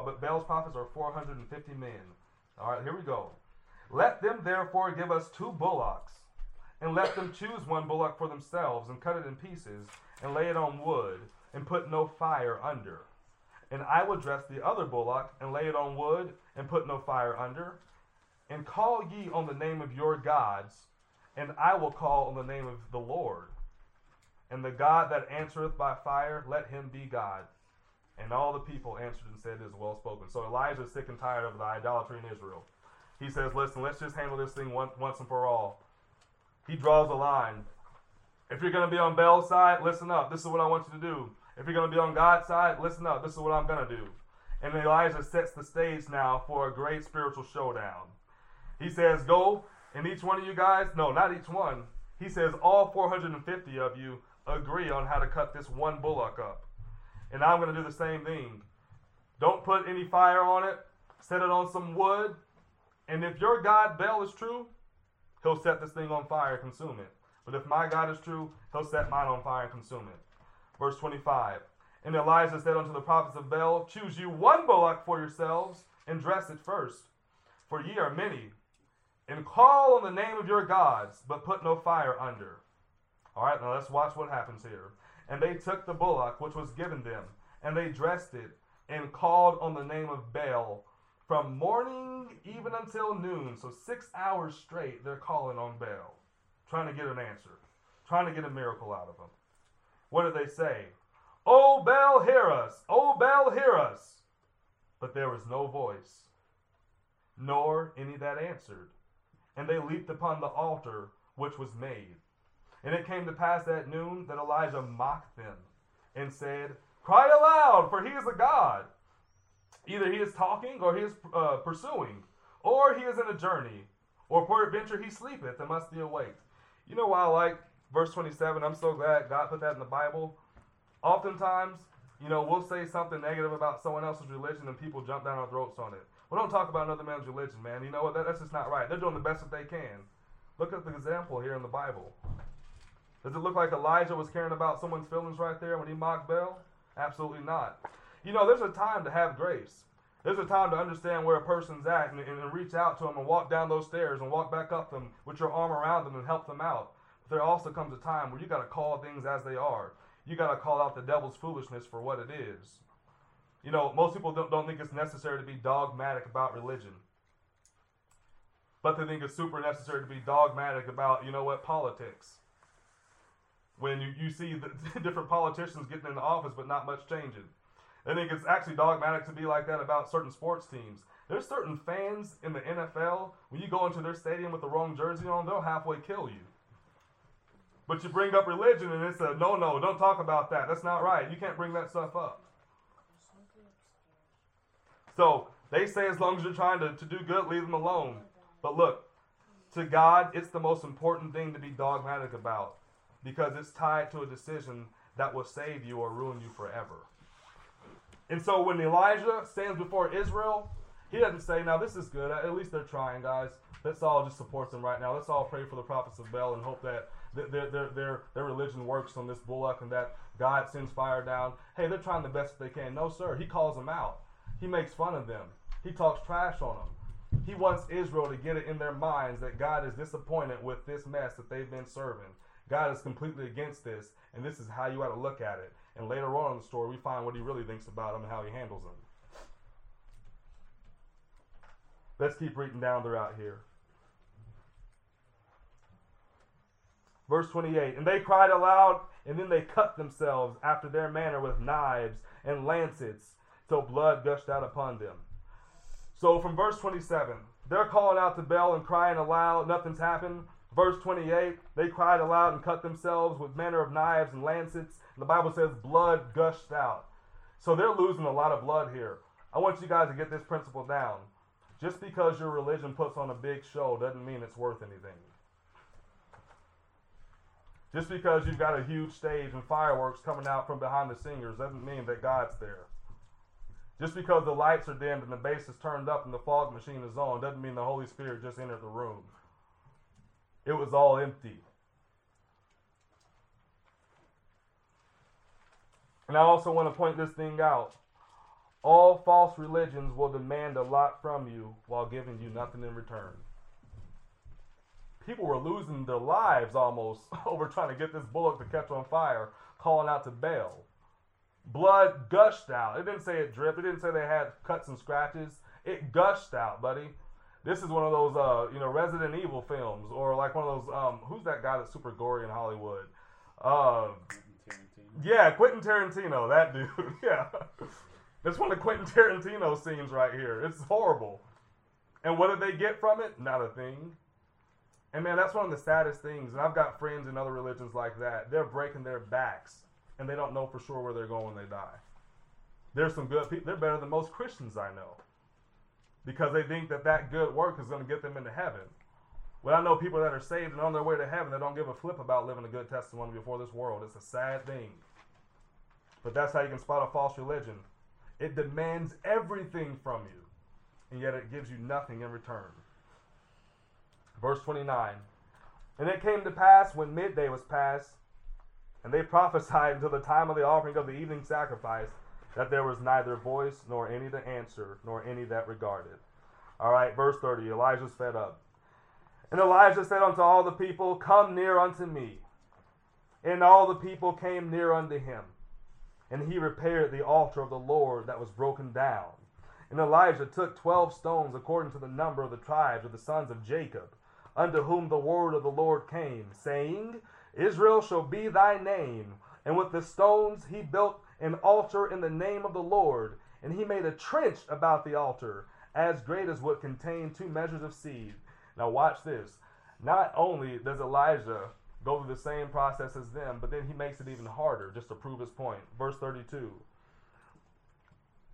450 men. All right, here we go. Let them therefore give us 2 bullocks, and let them choose 1 bullock for themselves, and cut it in pieces, and lay it on wood, and put no fire under. And I will dress the other bullock, and lay it on wood, and put no fire under. And call ye on the name of your gods, and I will call on the name of the Lord. And the God that answereth by fire, let him be God. And all the people answered and said, it is well spoken. So Elijah is sick and tired of the idolatry in Israel. He says, listen, let's just handle this thing once and for all. He draws a line. If you're going to be on Baal's side, listen up. This is what I want you to do. If you're going to be on God's side, listen up. This is what I'm going to do. And Elijah sets the stage now for a great spiritual showdown. He says, go, and each one of you guys, no, not each one. He says, all 450 of you agree on how to cut this 1 bullock up. And I'm going to do the same thing. Don't put any fire on it. Set it on some wood. And if your God, Baal, is true, he'll set this thing on fire and consume it. But if my God is true, he'll set mine on fire and consume it. Verse 25. And Elijah said unto the prophets of Baal, choose you 1 bullock for yourselves, and dress it first. For ye are many. And call on the name of your gods, but put no fire under. All right, now let's watch what happens here. And they took the bullock which was given them, and they dressed it, and called on the name of Baal from morning even until noon. So 6 hours straight, they're calling on Baal, trying to get an answer, trying to get a miracle out of him. What did they say? O Baal, hear us! O Baal, hear us! But there was no voice, nor any that answered. And they leaped upon the altar which was made. And it came to pass at noon that Elijah mocked them, and said, cry aloud, for he is a god. Either he is talking, or he is pursuing, or he is in a journey, or peradventure he sleepeth and must be awaked. You know why I like verse 27? I'm so glad God put that in the Bible. Oftentimes, we'll say something negative about someone else's religion and people jump down our throats on it. Well, don't talk about another man's religion, man. You know what? That's just not right. They're doing the best that they can. Look at the example here in the Bible. Does it look like Elijah was caring about someone's feelings right there when he mocked Baal? Absolutely not. There's a time to have grace. There's a time to understand where a person's at and reach out to them and walk down those stairs and walk back up them with your arm around them and help them out. But there also comes a time where you got to call things as they are. You got to call out the devil's foolishness for what it is. Most people don't think it's necessary to be dogmatic about religion. But they think it's super necessary to be dogmatic about, politics. When you see the different politicians getting into office but not much changing. I think it's actually dogmatic to be like that about certain sports teams. There's certain fans in the NFL, when you go into their stadium with the wrong jersey on, they'll halfway kill you. But you bring up religion and it's a no, don't talk about that. That's not right. You can't bring that stuff up. So they say as long as you're trying to do good, leave them alone. But look, to God, it's the most important thing to be dogmatic about because it's tied to a decision that will save you or ruin you forever. And so when Elijah stands before Israel, he doesn't say, now this is good. At least they're trying, guys. Let's all just support them right now. Let's all pray for the prophets of Baal and hope that their religion works on this bullock and that God sends fire down. Hey, they're trying the best they can. No, sir. He calls them out. He makes fun of them. He talks trash on them. He wants Israel to get it in their minds that God is disappointed with this mess that they've been serving. God is completely against this, and this is how you ought to look at it. And later on in the story, we find what he really thinks about them and how he handles them. Let's keep reading down throughout here. Verse 28, and they cried aloud, and then they cut themselves after their manner with knives and lancets, till blood gushed out upon them. So from verse 27, they're calling out to Baal and crying aloud, nothing's happened. Verse 28, they cried aloud and cut themselves with manner of knives and lancets. And the Bible says blood gushed out. So they're losing a lot of blood here. I want you guys to get this principle down. Just because your religion puts on a big show doesn't mean it's worth anything. Just because you've got a huge stage and fireworks coming out from behind the singers doesn't mean that God's there. Just because the lights are dimmed and the bass is turned up and the fog machine is on doesn't mean the Holy Spirit just entered the room. It was all empty. And I also want to point this thing out. All false religions will demand a lot from you while giving you nothing in return. People were losing their lives almost over trying to get this bullock to catch on fire, calling out to Baal. Blood gushed out. It didn't say it dripped. It didn't say they had cuts and scratches. It gushed out, buddy. This is one of those, Resident Evil films, or like one of those, who's that guy that's super gory in Hollywood? Yeah, Quentin Tarantino, that dude. Yeah. It's one of Quentin Tarantino scenes right here. It's horrible. And what did they get from it? Not a thing. And man, that's one of the saddest things. And I've got friends in other religions like that. They're breaking their backs, and they don't know for sure where they're going when they die. There's some good people. They're better than most Christians I know, because they think that good work is going to get them into heaven. Well, I know people that are saved and on their way to heaven that don't give a flip about living a good testimony before this world. It's a sad thing. But that's how you can spot a false religion. It demands everything from you, and yet it gives you nothing in return. Verse 29, and it came to pass when midday was past, and they prophesied until the time of the offering of the evening sacrifice, that there was neither voice nor any to answer, nor any that regarded. All right, verse 30, Elijah's fed up. And Elijah said unto all the people, come near unto me. And all the people came near unto him. And he repaired the altar of the Lord that was broken down. And Elijah took 12 stones according to the number of the tribes of the sons of Jacob, unto whom the word of the Lord came, saying, Israel shall be thy name. And with the stones he built an altar in the name of the Lord, and he made a trench about the altar, as great as would contain 2 measures of seed. Now watch this. Not only does Elijah go through the same process as them, but then he makes it even harder just to prove his point. Verse 32.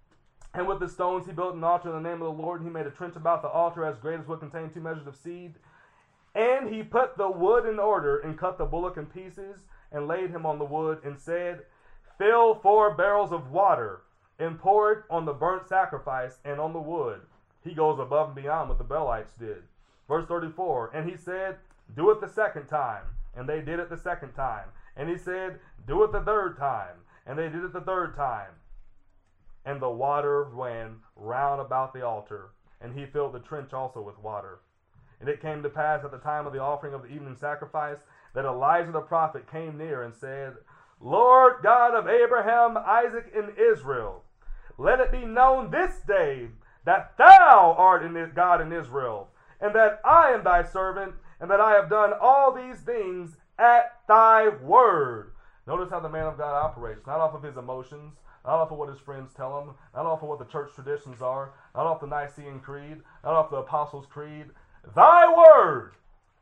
And with the stones he built an altar in the name of the Lord. And he made a trench about the altar as great as would contain 2 measures of seed. And he put the wood in order and cut the bullock in pieces and laid him on the wood and said, fill 4 barrels of water and pour it on the burnt sacrifice and on the wood. He goes above and beyond what the Baalites did. Verse 34, and he said, do it the second time. And they did it the second time. And he said, do it the third time. And they did it the third time. And the water ran round about the altar, and he filled the trench also with water. And it came to pass at the time of the offering of the evening sacrifice that Elijah the prophet came near and said, Lord God of Abraham, Isaac, and Israel, let it be known this day that thou art God in Israel, and that I am thy servant, and that I have done all these things at thy word. Notice how the man of God operates, not off of his emotions, not off of what his friends tell him, not off of what the church traditions are, not off the Nicene Creed, not off the Apostles' Creed. Thy word.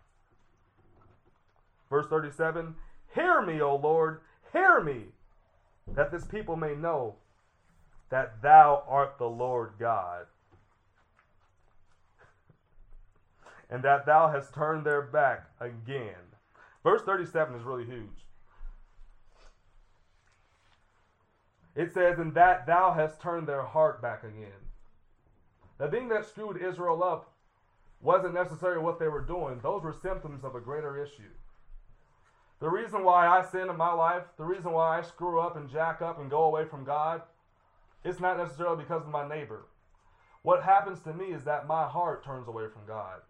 Verse 37, hear me, O Lord, hear me, that this people may know that thou art the Lord God, and that thou hast turned their back again. Verse 37 is really huge. It says, and that thou hast turned their heart back again. The thing that screwed Israel up wasn't necessarily what they were doing. Those were symptoms of a greater issue. The reason why I sin in my life, the reason why I screw up and jack up and go away from God, it's not necessarily because of my neighbor. What happens to me is that my heart turns away from God.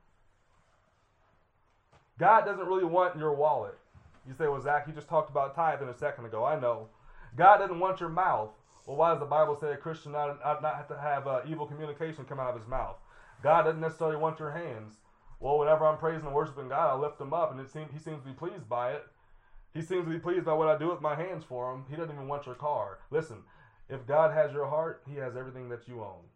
God doesn't really want your wallet. You say, well, Zach, you just talked about tithing a second ago. I know. God doesn't want your mouth. Well, why does the Bible say a Christian not have to have evil communication come out of his mouth? God doesn't necessarily want your hands. Well, whenever I'm praising and worshiping God, I lift him up, and he seems to be pleased by it. He seems to be pleased by what I do with my hands for him. He doesn't even want your car. Listen, if God has your heart, he has everything that you own.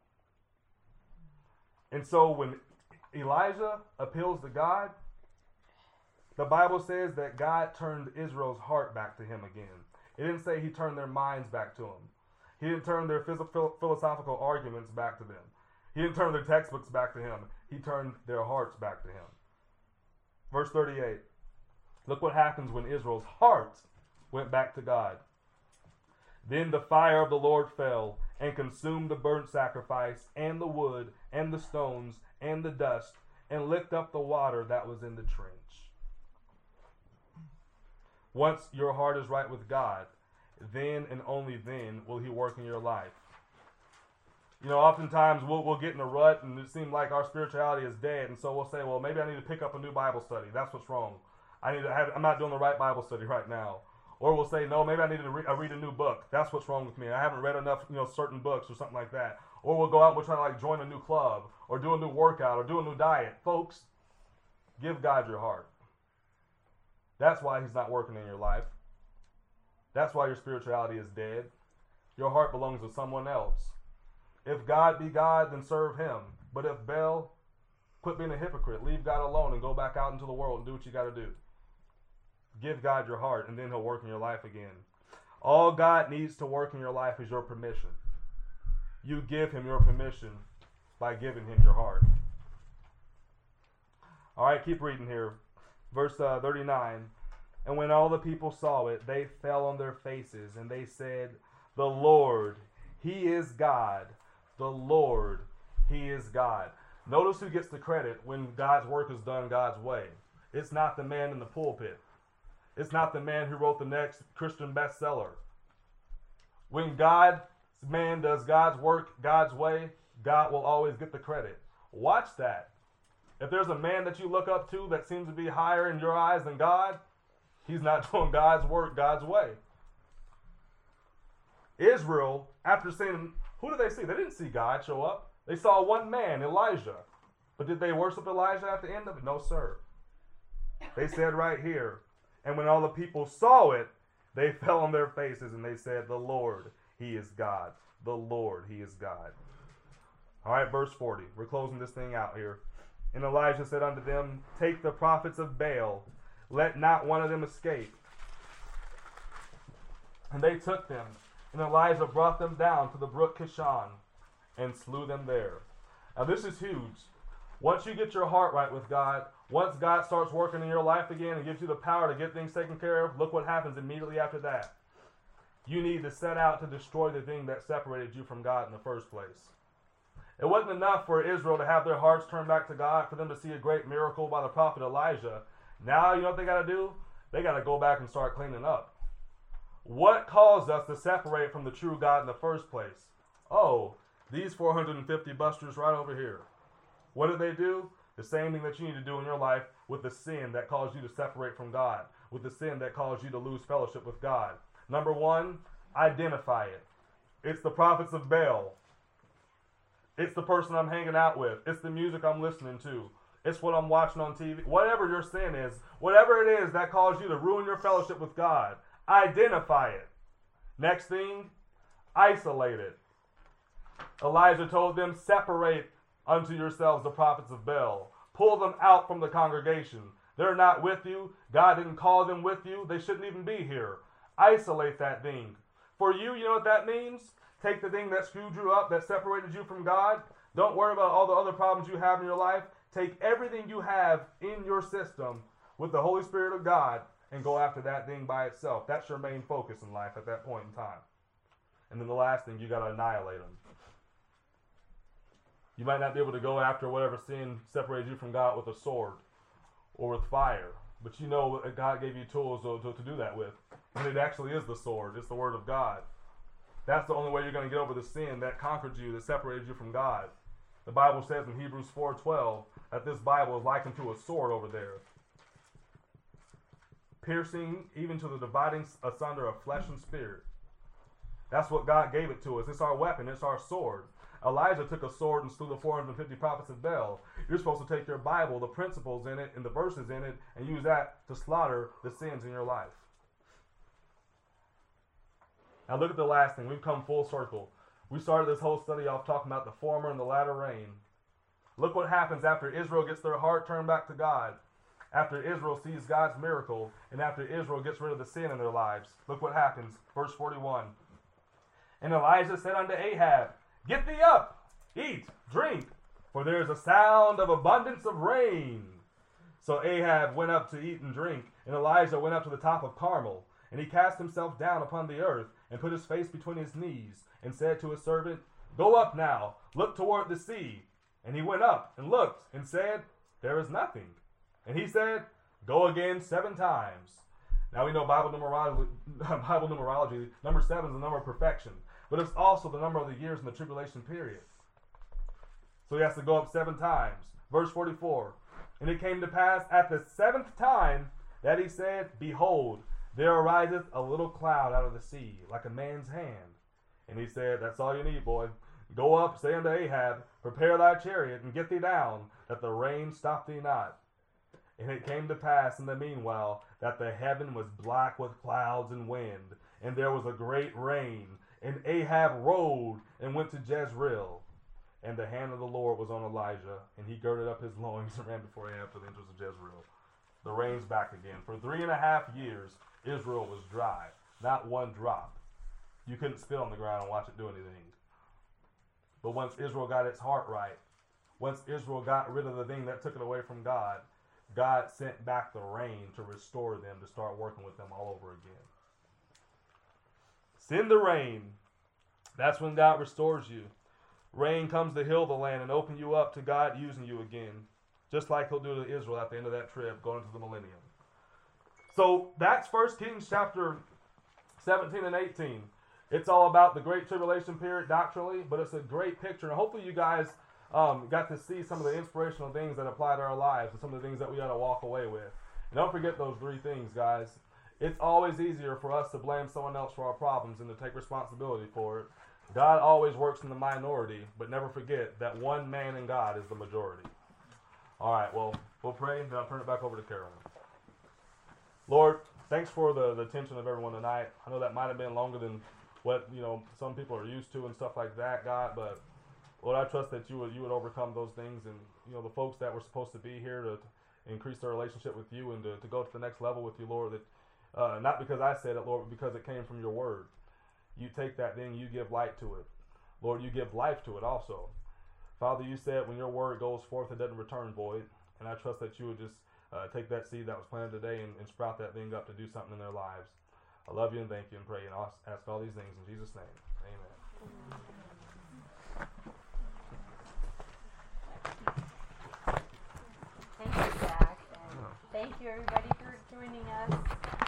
And so when Elijah appeals to God, the Bible says that God turned Israel's heart back to him again. It didn't say he turned their minds back to him. He didn't turn their philosophical arguments back to them. He didn't turn their textbooks back to him. He turned their hearts back to him. Verse 38. Look what happens when Israel's heart went back to God. Then the fire of the Lord fell and consumed the burnt sacrifice and the wood and the stones and the dust and licked up the water that was in the trench. Once your heart is right with God, then and only then will he work in your life. You know, oftentimes we'll get in a rut and it seems like our spirituality is dead, and so we'll say, well, maybe I need to pick up a new Bible study. That's what's wrong. I'm not doing the right Bible study right now. Or we'll say, no, maybe I need to read a new book. That's what's wrong with me. I haven't read enough, certain books or something like that. Or we'll go out and we'll try to join a new club or do a new workout or do a new diet. Folks, give God your heart. That's why he's not working in your life. That's why your spirituality is dead. Your heart belongs to someone else. If God be God, then serve him. But if Baal, quit being a hypocrite. Leave God alone and go back out into the world and do what you got to do. Give God your heart, and then he'll work in your life again. All God needs to work in your life is your permission. You give him your permission by giving him your heart. All right, keep reading here. Verse 39. And when all the people saw it, they fell on their faces, and they said, the Lord, he is God. The Lord, he is God. Notice who gets the credit when God's work is done God's way. It's not the man in the pulpit. It's not the man who wrote the next Christian bestseller. When God's man does God's work God's way, God will always get the credit. Watch that. If there's a man that you look up to that seems to be higher in your eyes than God, he's not doing God's work God's way. Israel, after seeing, who did they see? They didn't see God show up. They saw one man, Elijah. But did they worship Elijah at the end of it? No, sir. They said right here, and when all the people saw it, they fell on their faces and they said, the Lord, he is God. The Lord, he is God. All right, verse 40. We're closing this thing out here. And Elijah said unto them, take the prophets of Baal, let not one of them escape. And they took them, and Elijah brought them down to the brook Kishon. and slew them there. Now this is huge. Once you get your heart right with God, once God starts working in your life again and gives you the power to get things taken care of, look what happens immediately after that. You need to set out to destroy the thing that separated you from God in the first place. It wasn't enough for Israel to have their hearts turned back to God, for them to see a great miracle by the prophet Elijah. Now, you know what they got to do? They got to go back and start cleaning up. What caused us to separate from the true God in the first place? Oh, these 450 busters right over here. What did they do? The same thing that you need to do in your life with the sin that caused you to separate from God, with the sin that caused you to lose fellowship with God. Number one, identify it. It's the prophets of Baal. It's the person I'm hanging out with. It's the music I'm listening to. It's what I'm watching on TV. Whatever your sin is, whatever it is that caused you to ruin your fellowship with God, identify it. Next thing, isolate it. Elijah told them, separate unto yourselves the prophets of Baal. Pull them out from the congregation. They're not with you. God didn't call them with you. They shouldn't even be here. Isolate that thing. For you, you know what that means? Take the thing that screwed you up, that separated you from God. Don't worry about all the other problems you have in your life. Take everything you have in your system with the Holy Spirit of God and go after that thing by itself. That's your main focus in life at that point in time. And then the last thing, you got to annihilate them. You might not be able to go after whatever sin separated you from God with a sword or with fire. But you know that God gave you tools to do that with. And it actually is the sword. It's the Word of God. That's the only way you're going to get over the sin that conquered you, that separated you from God. The Bible says in Hebrews 4:12 that this Bible is likened to a sword over there, piercing even to the dividing asunder of flesh and spirit. That's what God gave it to us. It's our weapon. It's our sword. Elijah took a sword and slew the 450 prophets of Baal. You're supposed to take your Bible, the principles in it and the verses in it, and use that to slaughter the sins in your life. Now look at the last thing. We've come full circle. We started this whole study off talking about the former and the latter rain. Look what happens after Israel gets their heart turned back to God, after Israel sees God's miracle, and after Israel gets rid of the sin in their lives. Look what happens. Verse 41. And Elijah said unto Ahab, Get thee up, eat, drink, for there is a sound of abundance of rain. So Ahab went up to eat and drink, and Elijah went up to the top of Carmel. And he cast himself down upon the earth, and put his face between his knees, and said to his servant, Go up now, look toward the sea. And he went up, and looked, and said, There is nothing. And he said, Go again 7 times. Now we know Bible numerology, number 7 is the number of perfection. But it's also the number of the years in the tribulation period. So he has to go up 7 times. Verse 44. And it came to pass at the 7th time that he said, Behold, there ariseth a little cloud out of the sea, like a man's hand. And he said, That's all you need, boy. Go up, say unto Ahab, Prepare thy chariot, and get thee down, that the rain stop thee not. And it came to pass in the meanwhile, that the heaven was black with clouds and wind, and there was a great rain. And Ahab rode and went to Jezreel. And the hand of the Lord was on Elijah, and he girded up his loins and ran before Ahab to the entrance of Jezreel. The rain's back again. For 3.5 years, Israel was dry. Not one drop. You couldn't spit on the ground and watch it do anything. But once Israel got its heart right, once Israel got rid of the thing that took it away from God, God sent back the rain to restore them, to start working with them all over again. Send the rain. That's when God restores you. Rain comes to heal the land and open you up to God using you again, just like he'll do to Israel at the end of that trip, going into the millennium. So that's 1 Kings chapter 17 and 18. It's all about the Great Tribulation period doctrinally, but it's a great picture. And hopefully you guys got to see some of the inspirational things that apply to our lives and some of the things that we got to walk away with. And don't forget those 3 things, guys. It's always easier for us to blame someone else for our problems than to take responsibility for it. God always works in the minority, but never forget that one man in God is the majority. All right, well, we'll pray, and then I'll turn it back over to Carolyn. Lord, thanks for the attention of everyone tonight. I know that might have been longer than what some people are used to and stuff like that, God, but Lord, I trust that you would overcome those things, and the folks that were supposed to be here to increase their relationship with you and to go to the next level with you, Lord, that not because I said it, Lord, but because it came from your word. You take that thing, you give light to it. Lord, you give life to it also. Father, you said when your word goes forth, it doesn't return void. And I trust that you would just take that seed that was planted today and sprout that thing up to do something in their lives. I love you and thank you and pray and ask all these things in Jesus' name. Amen. Thank you, Zach. And thank you, everybody, for joining us.